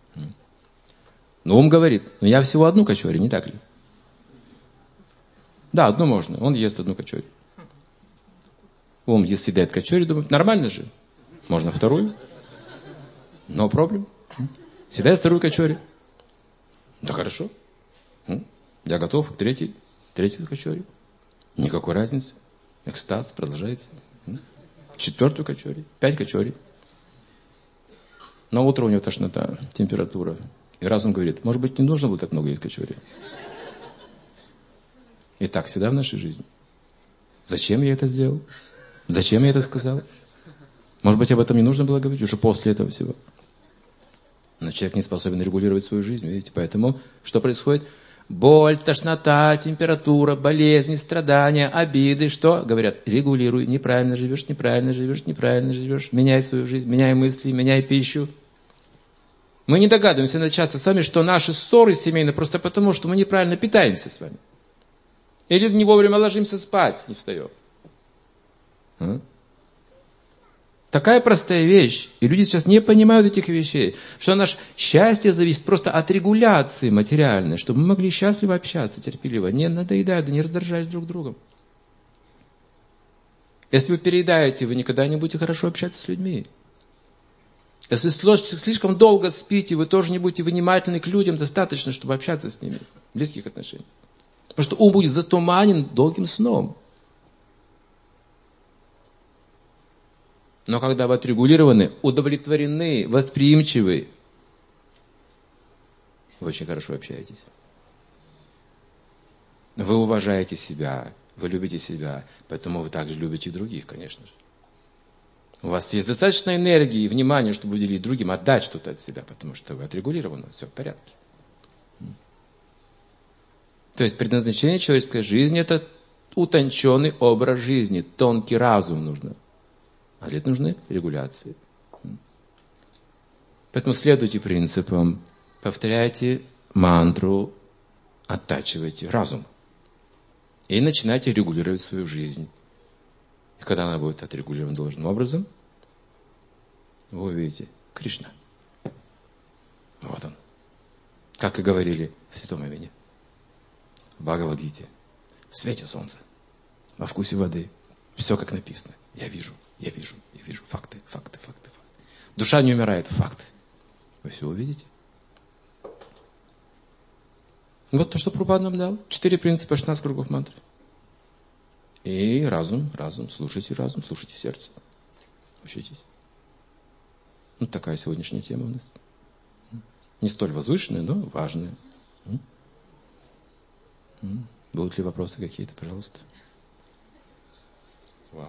Но ум говорит, я всего 1 качори, не так ли? Да, 1 можно, он ест 1 качори. Ум съедает качори, думает, нормально же, можно 2. No problem. Седает вторую качори. Да хорошо. Я готов к третьей качори. Никакой разницы. Экстаз продолжается. Четвертую качори. 5 качори. На утро у него тошнота, температура. И разум говорит, может быть, не нужно было так много есть качори. И так всегда в нашей жизни. Зачем я это сделал? Зачем я это сказал? Может быть, об этом не нужно было говорить уже после этого всего. Но человек не способен регулировать свою жизнь, видите. Поэтому что происходит? Боль, тошнота, температура, болезни, страдания, обиды. Что? Говорят, регулируй. Неправильно живешь, неправильно живешь, неправильно живешь. Меняй свою жизнь, меняй мысли, меняй пищу. Мы не догадываемся часто с вами, что наши ссоры семейные просто потому, что мы неправильно питаемся с вами. Или не вовремя ложимся спать, не встаем. Такая простая вещь. И люди сейчас не понимают этих вещей. Что наше счастье зависит просто от регуляции материальной. Чтобы мы могли счастливо общаться, терпеливо. Не надоедая, да не раздражаясь друг другом. Если вы переедаете, вы никогда не будете хорошо общаться с людьми. Если вы слишком долго спите, вы тоже не будете внимательны к людям достаточно, чтобы общаться с ними. В близких отношениях. Потому что ум будет затуманен долгим сном. Но когда вы отрегулированы, удовлетворены, восприимчивы, вы очень хорошо общаетесь. Вы уважаете себя, вы любите себя, поэтому вы также любите и других, конечно же. У вас есть достаточно энергии и внимания, чтобы уделить другим, отдать что-то от себя, потому что вы отрегулированы, все в порядке. То есть предназначение человеческой жизни – это утонченный образ жизни, тонкий разум нужно. А для этого нужны регуляции. Поэтому следуйте принципам, повторяйте мантру, оттачивайте разум. И начинайте регулировать свою жизнь. И когда она будет отрегулирована должным образом, вы увидите Кришна. Вот он. Как и говорили в Святом Имени. В Бхагавад-гите. В свете солнца. Во вкусе воды. Все как написано. Я вижу. Факты. Душа не умирает. Факт. Вы все увидите. Вот то, что Прабхупада нам дал. 4 принципа, 16 кругов мантры. И разум. Слушайте разум, слушайте сердце. Учитесь. Вот такая сегодняшняя тема у нас. Не столь возвышенная, но важная. Будут ли вопросы какие-то, пожалуйста? Вау.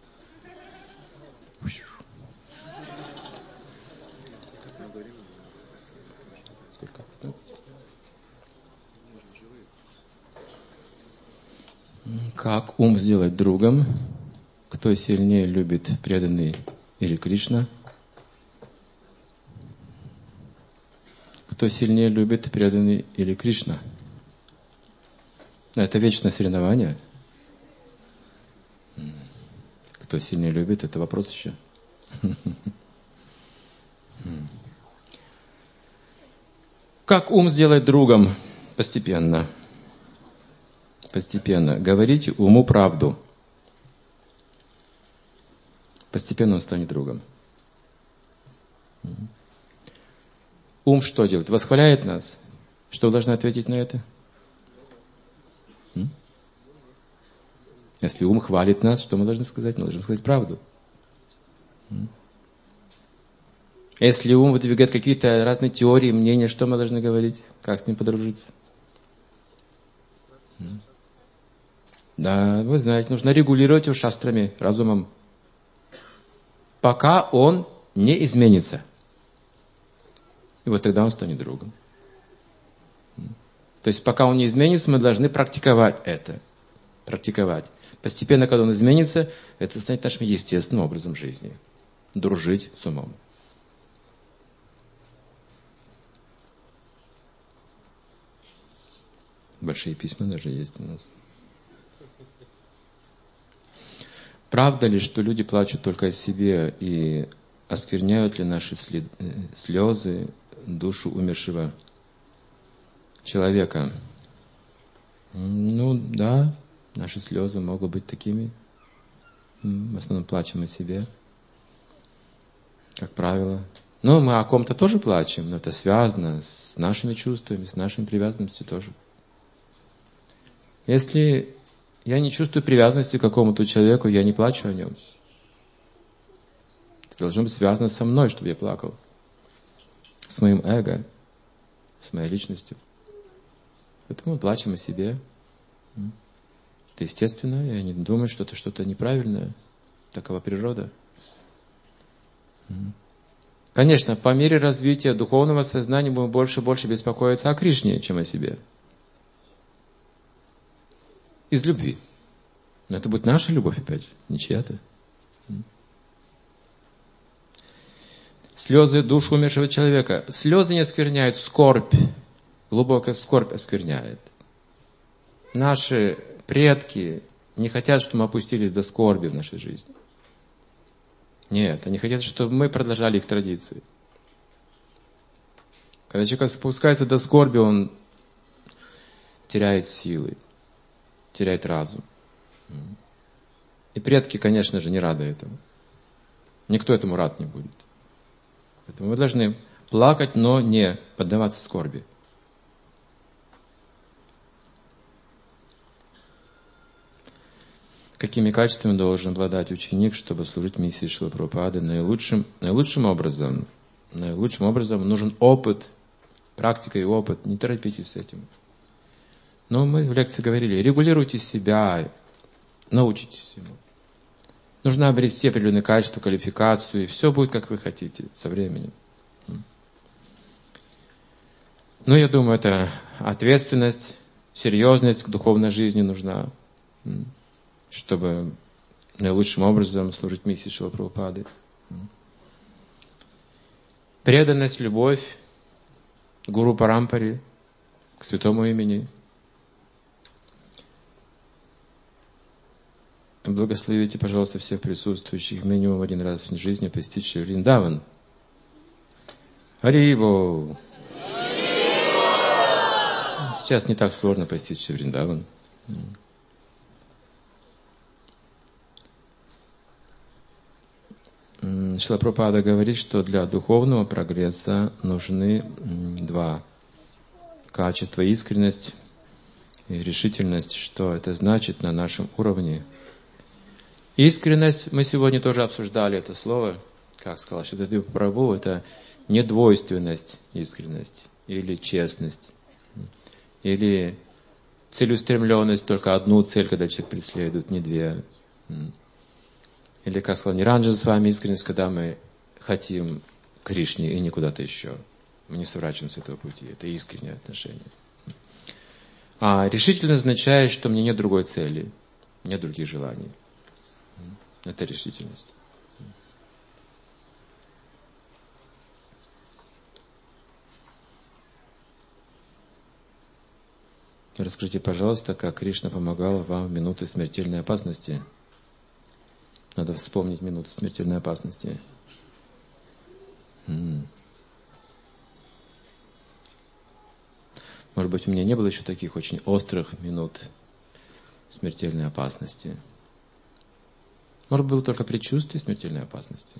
Как ум сделать другом? Кто сильнее любит, преданный или Кришна? Кто сильнее любит, преданный или Кришна? Это вечное соревнование. Кто сильнее любит, это вопрос еще. Как ум сделать другом? Постепенно. Говорите уму правду. Постепенно он станет другом. Ум что делает? Восхваляет нас. Что вы должны ответить на это? Если ум хвалит нас, что мы должны сказать? Мы должны сказать правду. Если ум выдвигает какие-то разные теории, мнения, что мы должны говорить? Как с ним подружиться? Да, вы знаете, нужно регулировать его шастрами, разумом. Пока он не изменится. И вот тогда он станет другом. То есть пока он не изменится, мы должны практиковать это. Практиковать. Постепенно, когда он изменится, это станет нашим естественным образом жизни. Дружить с умом. Большие письма даже есть у нас. Правда ли, что люди плачут только о себе и оскверняют ли наши слезы душу умершего человека? Ну да, наши слезы могут быть такими. В основном плачем о себе, как правило. Но мы о ком-то тоже плачем, но это связано с нашими чувствами, с нашими привязанностями тоже. Если я не чувствую привязанности к какому-то человеку, я не плачу о нем. Это должно быть связано со мной, чтобы я плакал. С моим эго, с моей личностью. Поэтому мы плачем о себе. Это естественно, я не думаю, что это что-то неправильное. Такова природа. Конечно, по мере развития духовного сознания мы больше и больше беспокоиться о Кришне, чем о себе. Из любви. Но это будет наша любовь опять же, не чья-то. Слезы душу умершего человека. Слезы не оскверняют скорбь. Глубокая скорбь оскверняет. Наши предки не хотят, чтобы мы опустились до скорби в нашей жизни. Нет, они хотят, чтобы мы продолжали их традиции. Когда человек спускается до скорби, он теряет силы, теряет разум. И предки, конечно же, не рады этому. Никто этому рад не будет. Поэтому мы должны плакать, но не поддаваться скорби. Какими качествами должен обладать ученик, чтобы служить миссии Шрилы Прабхупады? Наилучшим образом нужен опыт, практика и опыт. Не торопитесь с этим. Но мы в лекции говорили, регулируйте себя, научитесь всему. Нужно обрести определенные качества, квалификацию, и все будет, как вы хотите, со временем. Но я думаю, это ответственность, серьезность к духовной жизни нужна, чтобы наилучшим образом служить миссии Шрилы Прабхупады. Преданность, любовь к Гуру Парампаре, к святому имени. Благословите, пожалуйста, всех присутствующих минимум один раз в жизни посетить Шри Вриндаван. Харибол! Сейчас не так сложно посетить Шри Вриндаван. Шрила Прабхупада говорит, что для духовного прогресса нужны два качества: искренность и решительность. Что это значит на нашем уровне? Искренность, мы сегодня тоже обсуждали это слово, как сказал Шридхар Прабху, это недвойственность, искренность, или честность, или целеустремленность, только одну цель, когда человек преследует, не две. Или, как сказал Ниранджан с вами, искренность, когда мы хотим Кришне и не куда-то еще. Мы не сворачиваем с этого пути. Это искреннее отношение. А решительность означает, что мне нет другой цели, нет других желаний. Это решительность. Расскажите, пожалуйста, как Кришна помогал вам в минуты смертельной опасности. Надо вспомнить минуты смертельной опасности. Может быть, у меня не было еще таких очень острых минут смертельной опасности. Может, было только предчувствие смертельной опасности.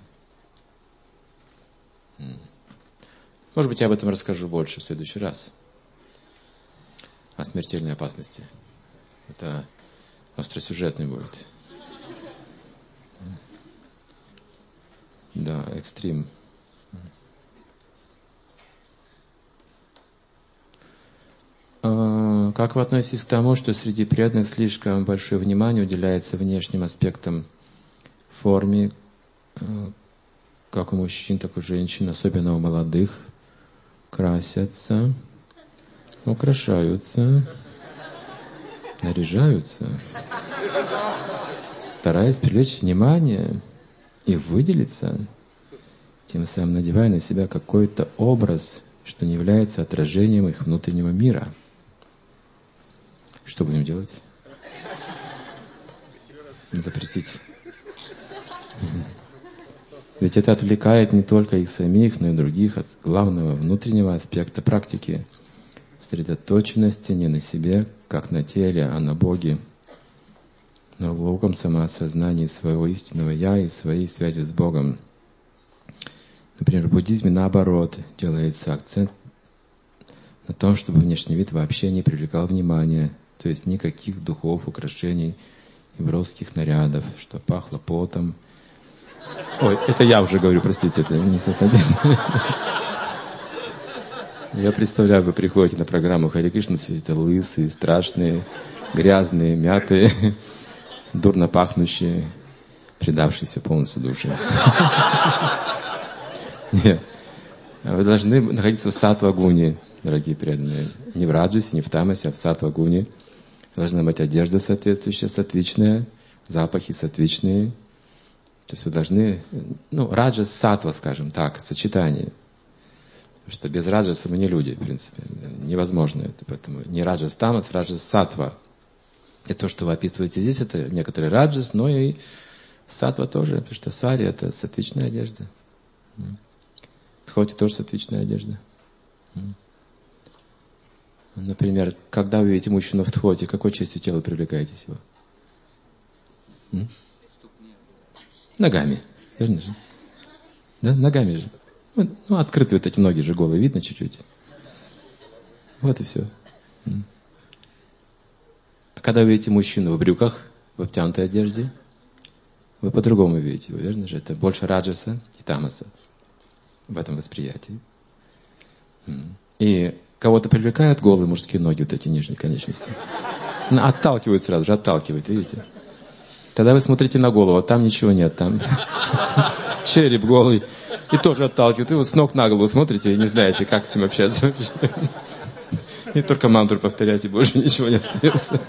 Может быть, я об этом расскажу больше в следующий раз. О смертельной опасности. Это остросюжетный будет. Да, экстрим. Как вы относитесь к тому, что среди преданных слишком большое внимание уделяется внешним аспектам форме, как у мужчин, так и у женщин, особенно у молодых, красятся, украшаются, наряжаются, стараясь привлечь внимание и выделиться, тем самым надевая на себя какой-то образ, что не является отражением их внутреннего мира. Что будем делать? Запретить. Ведь это отвлекает не только их самих, но и других от главного внутреннего аспекта практики — сосредоточенности не на себе, как на теле, а на Боге, но в глубоком самоосознании своего истинного «Я» и своей связи с Богом. Например, в буддизме наоборот делается акцент на том, чтобы внешний вид вообще не привлекал внимания. То есть никаких духов, украшений, еврейских нарядов, что пахло потом. Ой, это я уже говорю, простите, это не так написано. Я представляю, вы приходите на программу Харе Кришна, сидите лысые, страшные, грязные, мятые, дурно пахнущие, предавшиеся полностью душе. Нет. Вы должны находиться в саттва-гуне, дорогие преданные. Не в раджасе, не в тамасе, а в саттва-гуне. Должна быть одежда соответствующая, саттвичная, запахи саттвичные. То есть вы должны, раджас, саттва, скажем так, сочетание. Потому что без раджаса мы не люди, в принципе. Невозможно это. Поэтому не раджас тамас, раджас саттва. И то, что вы описываете здесь, это некоторый раджас, но и саттва тоже, потому что сари — это саттвичная одежда. Тхоти тоже саттвичная одежда. Например, когда вы видите мужчину в тхоте, какой частью тела привлекаетесь его? Ногами. Верно же? Да, ногами же. Открытые вот эти ноги же голые, видно чуть-чуть. Вот и все. А когда вы видите мужчину в брюках, в обтянутой одежде, вы по-другому видите его, верно же? Это больше раджаса и тамаса в этом восприятии. И кого-то привлекают голые мужские ноги, вот эти нижние конечности. Отталкивают сразу же, отталкивают, видите? Тогда вы смотрите на голову, а там ничего нет, там череп голый, и тоже отталкивают. И вот с ног на голову смотрите и не знаете, как с ним общаться вообще. И только мантру повторяйте, больше ничего не остается.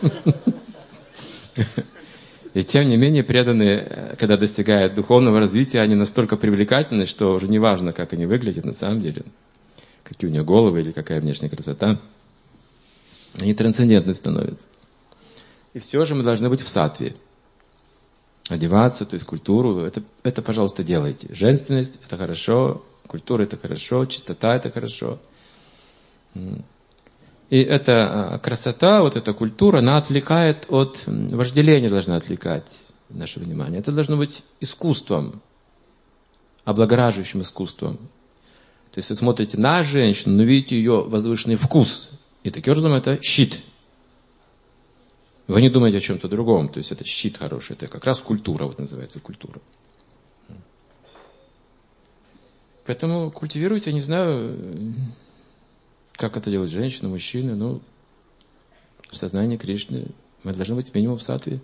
И тем не менее, преданные, когда достигают духовного развития, они настолько привлекательны, что уже не важно, как они выглядят на самом деле. Какие у них головы или какая внешняя красота. Они трансцендентны становятся. И все же мы должны быть в саттве. Одеваться, то есть культуру, это, пожалуйста, делайте. Женственность — это хорошо, культура — это хорошо, чистота — это хорошо. И эта красота, вот эта культура, она отвлекает от вожделения, должна отвлекать наше внимание. Это должно быть искусством, облагораживающим искусством. То есть вы смотрите на женщину, но видите ее возвышенный вкус. И таким образом это щит. Вы не думаете о чем-то другом. То есть это щит хороший. Это как раз культура, вот называется культура. Поэтому культивируйте, я не знаю, как это делают женщины, мужчины, в сознании Кришны мы должны быть минимум в саттве.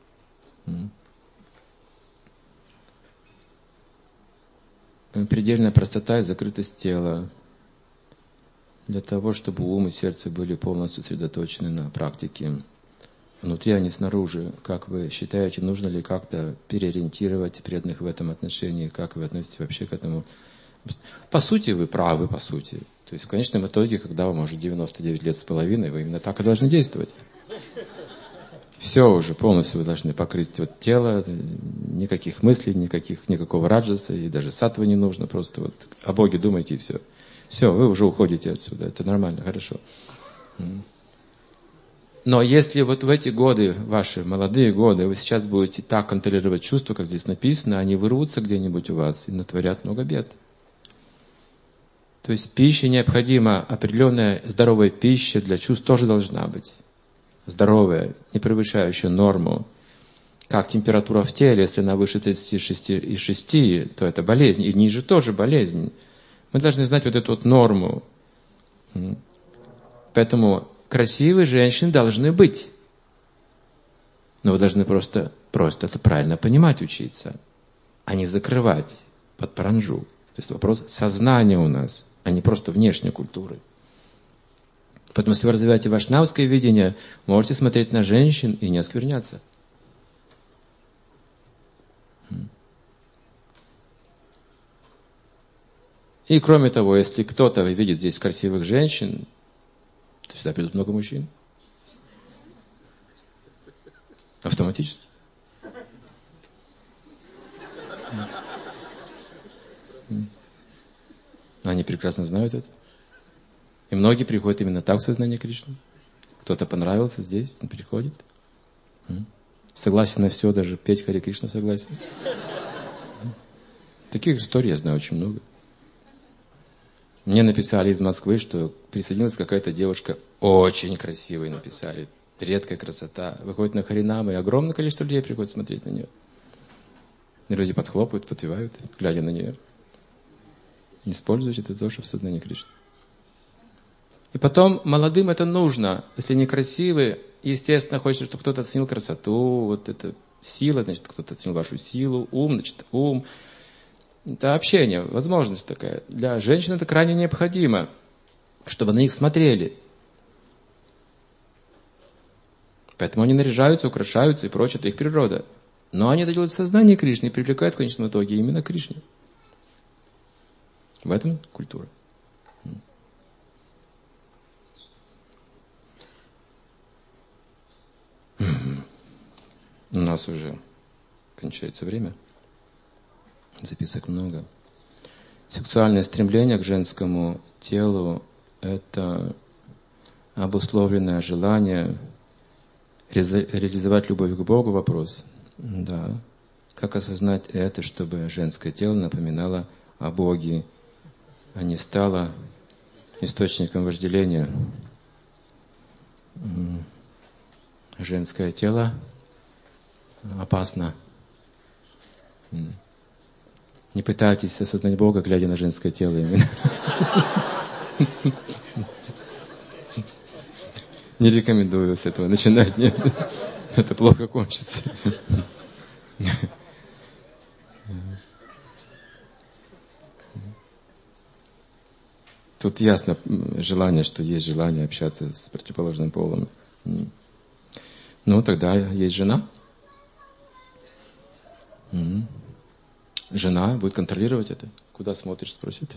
Предельная простота и закрытость тела. Для того, чтобы ум и сердце были полностью сосредоточены на практике. Внутри, а не снаружи. Как вы считаете, нужно ли как-то переориентировать преданных в этом отношении? Как вы относитесь вообще к этому? По сути, вы правы, по сути. То есть в конечном итоге, когда вам уже 99 лет с половиной, вы именно так и должны действовать. Все уже полностью вы должны покрыть тело, никаких мыслей, никакого раджаса, и даже саттвы не нужно, просто о Боге думайте и все. Все, вы уже уходите отсюда, это нормально, хорошо. Но если вот в эти годы, ваши молодые годы, вы сейчас будете так контролировать чувства, как здесь написано, они вырвутся где-нибудь у вас и натворят много бед. То есть пища необходима, определенная здоровая пища для чувств тоже должна быть. Здоровая, не превышающая норму. Как температура в теле, если она выше 36,6, то это болезнь. И ниже тоже болезнь. Мы должны знать вот эту норму. Поэтому красивые женщины должны быть. Но вы должны просто это правильно понимать, учиться, а не закрывать под паранджу. То есть вопрос сознания у нас, а не просто внешней культуры. Поэтому, если вы развиваете вайшнавское видение, можете смотреть на женщин и не оскверняться. И кроме того, если кто-то видит здесь красивых женщин, то сюда придут много мужчин. Автоматически. Они прекрасно знают это. И многие приходят именно так в сознание Кришны. Кто-то понравился здесь, он приходит. Согласен на все, даже петь Харе Кришна согласен. Таких историй я знаю очень много. Мне написали из Москвы, что присоединилась какая-то девушка, очень красивая, написали. Редкая красота. Выходит на Харинам, и огромное количество людей приходит смотреть на нее. И люди подхлопают, подпевают, глядя на нее. Не используйте это тоже в сознании Кришны. И потом молодым это нужно. Если они красивые, естественно, хочется, чтобы кто-то оценил красоту, вот это сила, значит, кто-то оценил вашу силу, ум, значит, ум. Это общение, возможность такая. Для женщин это крайне необходимо, чтобы на них смотрели. Поэтому они наряжаются, украшаются и прочее, это их природа. Но они это делают в сознании Кришны и привлекают в конечном итоге именно к Кришне. В этом культура. У нас уже кончается время. Записок много. Сексуальное стремление к женскому телу – это обусловленное желание реализовать любовь к Богу. Вопрос. Да. Как осознать это, чтобы женское тело напоминало о Боге, а не стало источником вожделения? Женское тело опасно. Не пытайтесь осознать Бога, глядя на женское тело именно. Не рекомендую с этого начинать. Нет. Это плохо кончится. Тут ясно желание, что есть желание общаться с противоположным полом. Ну, тогда есть жена. Жена будет контролировать это. Куда смотришь, спросит.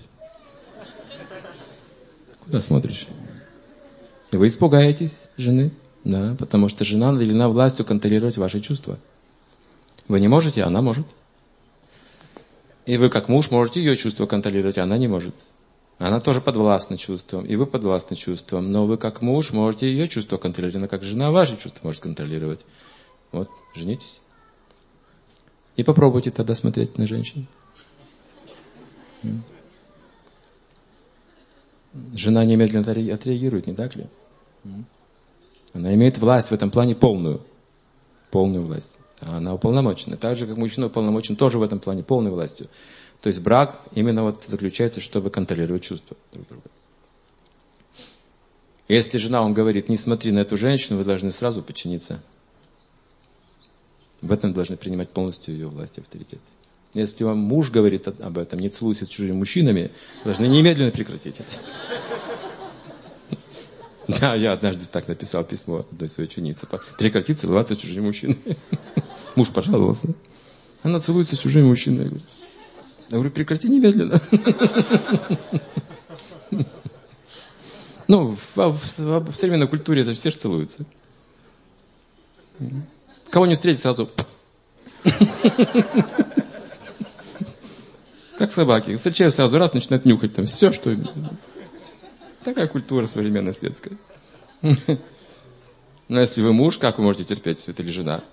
Куда смотришь? И вы испугаетесь жены. Да, потому что жена наделена властью контролировать ваши чувства. Вы не можете, она может. И вы как муж можете ее чувства контролировать, а она не может. Она тоже подвластна чувствам, и вы подвластны чувствам. Но вы как муж можете ее чувства контролировать, она как жена ваши чувства может контролировать. Вот, женитесь. И попробуйте тогда смотреть на женщин. Жена немедленно отреагирует, не так ли? Она имеет власть в этом плане полную. Полную власть. Она уполномочена. Так же, как мужчина уполномочен тоже в этом плане полной властью. То есть брак именно вот заключается, чтобы контролировать чувства друг друга. Если жена вам говорит, не смотри на эту женщину, вы должны сразу подчиниться. В этом должны принимать полностью ее власть и авторитет. Если вам муж говорит об этом, не целуйся с чужими мужчинами, вы должны немедленно прекратить это. Да, я однажды так написал письмо одной своей ученице. Прекрати целоваться с чужими мужчинами. Муж пожаловался. Она целуется с чужими мужчинами. Я говорю, прекрати немедленно. Ну, в современной культуре это все же целуются. Кого не встретить, сразу... Как собаки. Встречают сразу раз, начинают нюхать там все, что... Такая культура современная, светская. Но если вы муж, как вы можете терпеть все это, или жена?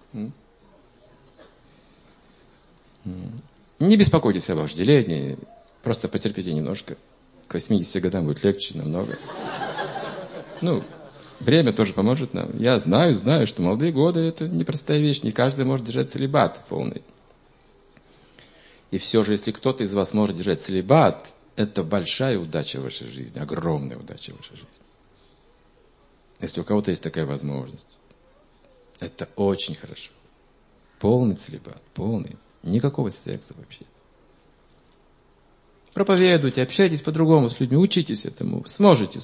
Не беспокойтесь о вожделении, просто потерпите немножко. К 80 годам будет легче намного. Ну, время тоже поможет нам. Я знаю, что молодые годы это непростая вещь. Не каждый может держать целибат полный. И все же, если кто-то из вас может держать целибат, это большая удача в вашей жизни, огромная удача в вашей жизни. Если у кого-то есть такая возможность, это очень хорошо. Полный целибат, полный. Никакого секса вообще. Проповедуйте, общайтесь по-другому с людьми, учитесь этому. Сможете.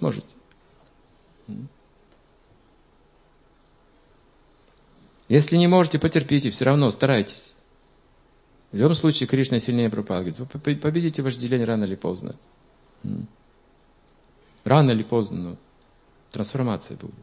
Если не можете, потерпите, все равно старайтесь. В любом случае, Кришна сильнее Прабхупады говорит, вы победите вожделение рано или поздно. Рано или поздно, но трансформация будет.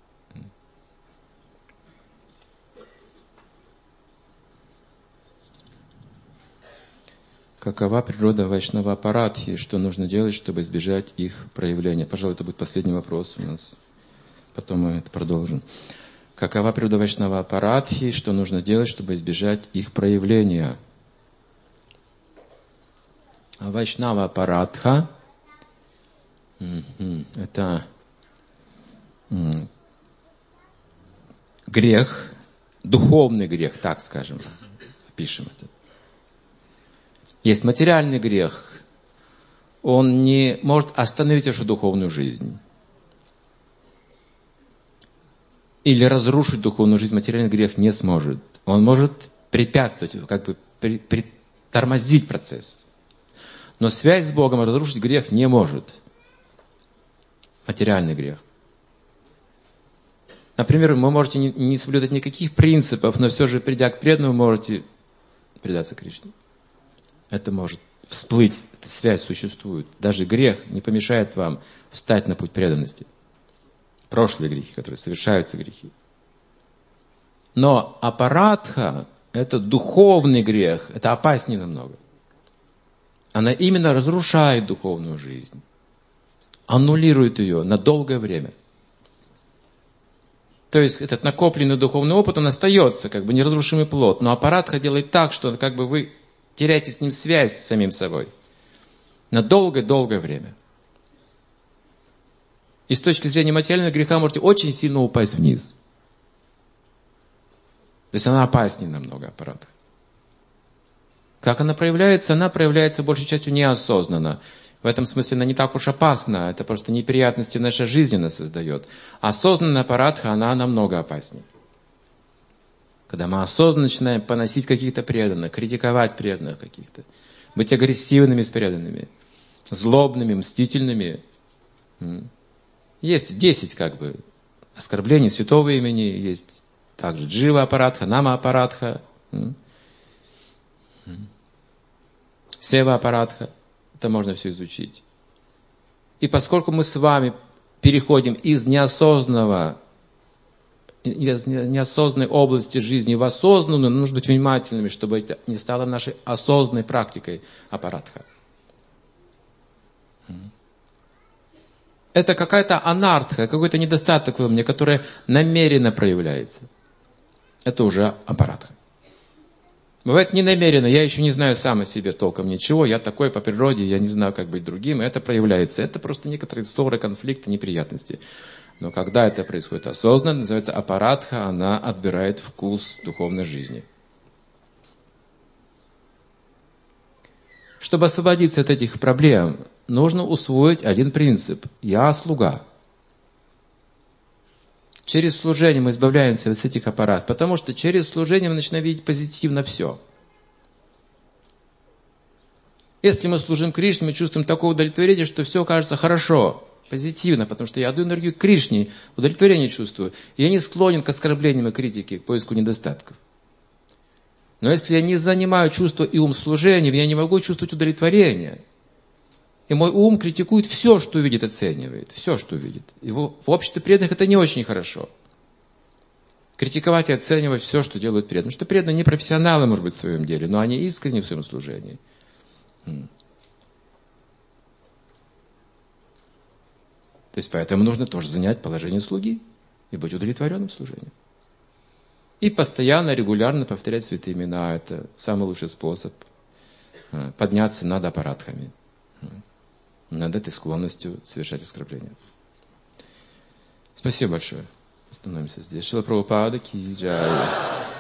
Какова природа вайшнава-парадхи? Что нужно делать, чтобы избежать их проявления? Пожалуй, это будет последний вопрос у нас. Потом мы это продолжим. Какова природа вайшнава-парадхи? Что нужно делать, чтобы избежать их проявления? Вайшнава-парадха Это грех, духовный грех, так скажем, опишем это. Есть материальный грех. Он не может остановить вашу духовную жизнь. Или разрушить духовную жизнь материальный грех не сможет. Он может препятствовать, как бы притормозить процесс. Но связь с Богом разрушить грех не может. Материальный грех. Например, вы можете не соблюдать никаких принципов, но все же, придя к преданному, можете предаться Кришне. Это может всплыть, эта связь существует. Даже грех не помешает вам встать на путь преданности. Прошлые грехи, которые совершаются грехи. Но апарадха – это духовный грех, это опаснее намного. Она именно разрушает духовную жизнь, аннулирует ее на долгое время. То есть этот накопленный духовный опыт, он остается, как бы неразрушимый плод. Но апарадха делает так, что как бы вы теряете с ним связь с самим собой на долгое-долгое время. И с точки зрения материального греха можете очень сильно упасть вниз. То есть она опаснее намного, аппарата. Как она проявляется? Она проявляется большей частью неосознанно. В этом смысле она не так уж опасна. Это просто неприятности в нашей жизни она создает. Осознанная аппаратха, она намного опаснее. Когда мы осознанно начинаем поносить каких-то преданных, критиковать преданных каких-то, быть агрессивными с преданными, злобными, мстительными. Есть 10 как бы оскорблений святого имени, есть также джива аппаратха, нама аппаратха, сева аппаратха. Это можно все изучить. И поскольку мы с вами переходим из неосознанной области жизни в осознанную, нам нужно быть внимательными, чтобы это не стало нашей осознанной практикой аппаратха. Это какая-то анартха, какой-то недостаток во мне, который намеренно проявляется. Это уже аппаратха. Бывает ненамеренно, я еще не знаю сам о себе толком ничего, я такой по природе, я не знаю, как быть другим, и это проявляется. Это просто некоторые ссоры, конфликты, неприятности. Но когда это происходит осознанно, называется аппаратха, она отбирает вкус духовной жизни. Чтобы освободиться от этих проблем, нужно усвоить один принцип. Я слуга. Через служение мы избавляемся от этих аппаратов, потому что через служение мы начинаем видеть позитивно все. Если мы служим Кришне, мы чувствуем такое удовлетворение, что все кажется хорошо, позитивно, потому что я отдаю энергию Кришне, удовлетворение чувствую. И я не склонен к оскорблениям и критике, к поиску недостатков. Но если я не занимаю чувство и ум служением, я не могу чувствовать удовлетворение. И мой ум критикует все, что видит, оценивает. Все, что видит. И в обществе преданных это не очень хорошо. Критиковать и оценивать все, что делают преданные. Потому что преданные не профессионалы, может быть, в своем деле, но они искренни в своем служении. То есть поэтому нужно тоже занять положение слуги и быть удовлетворенным в служении. И постоянно, регулярно повторять святые имена. Это самый лучший способ подняться над аппаратхами. Над этой склонностью совершать оскорбления. Спасибо большое. Остановимся здесь. Шрила Прабхупада ки джай.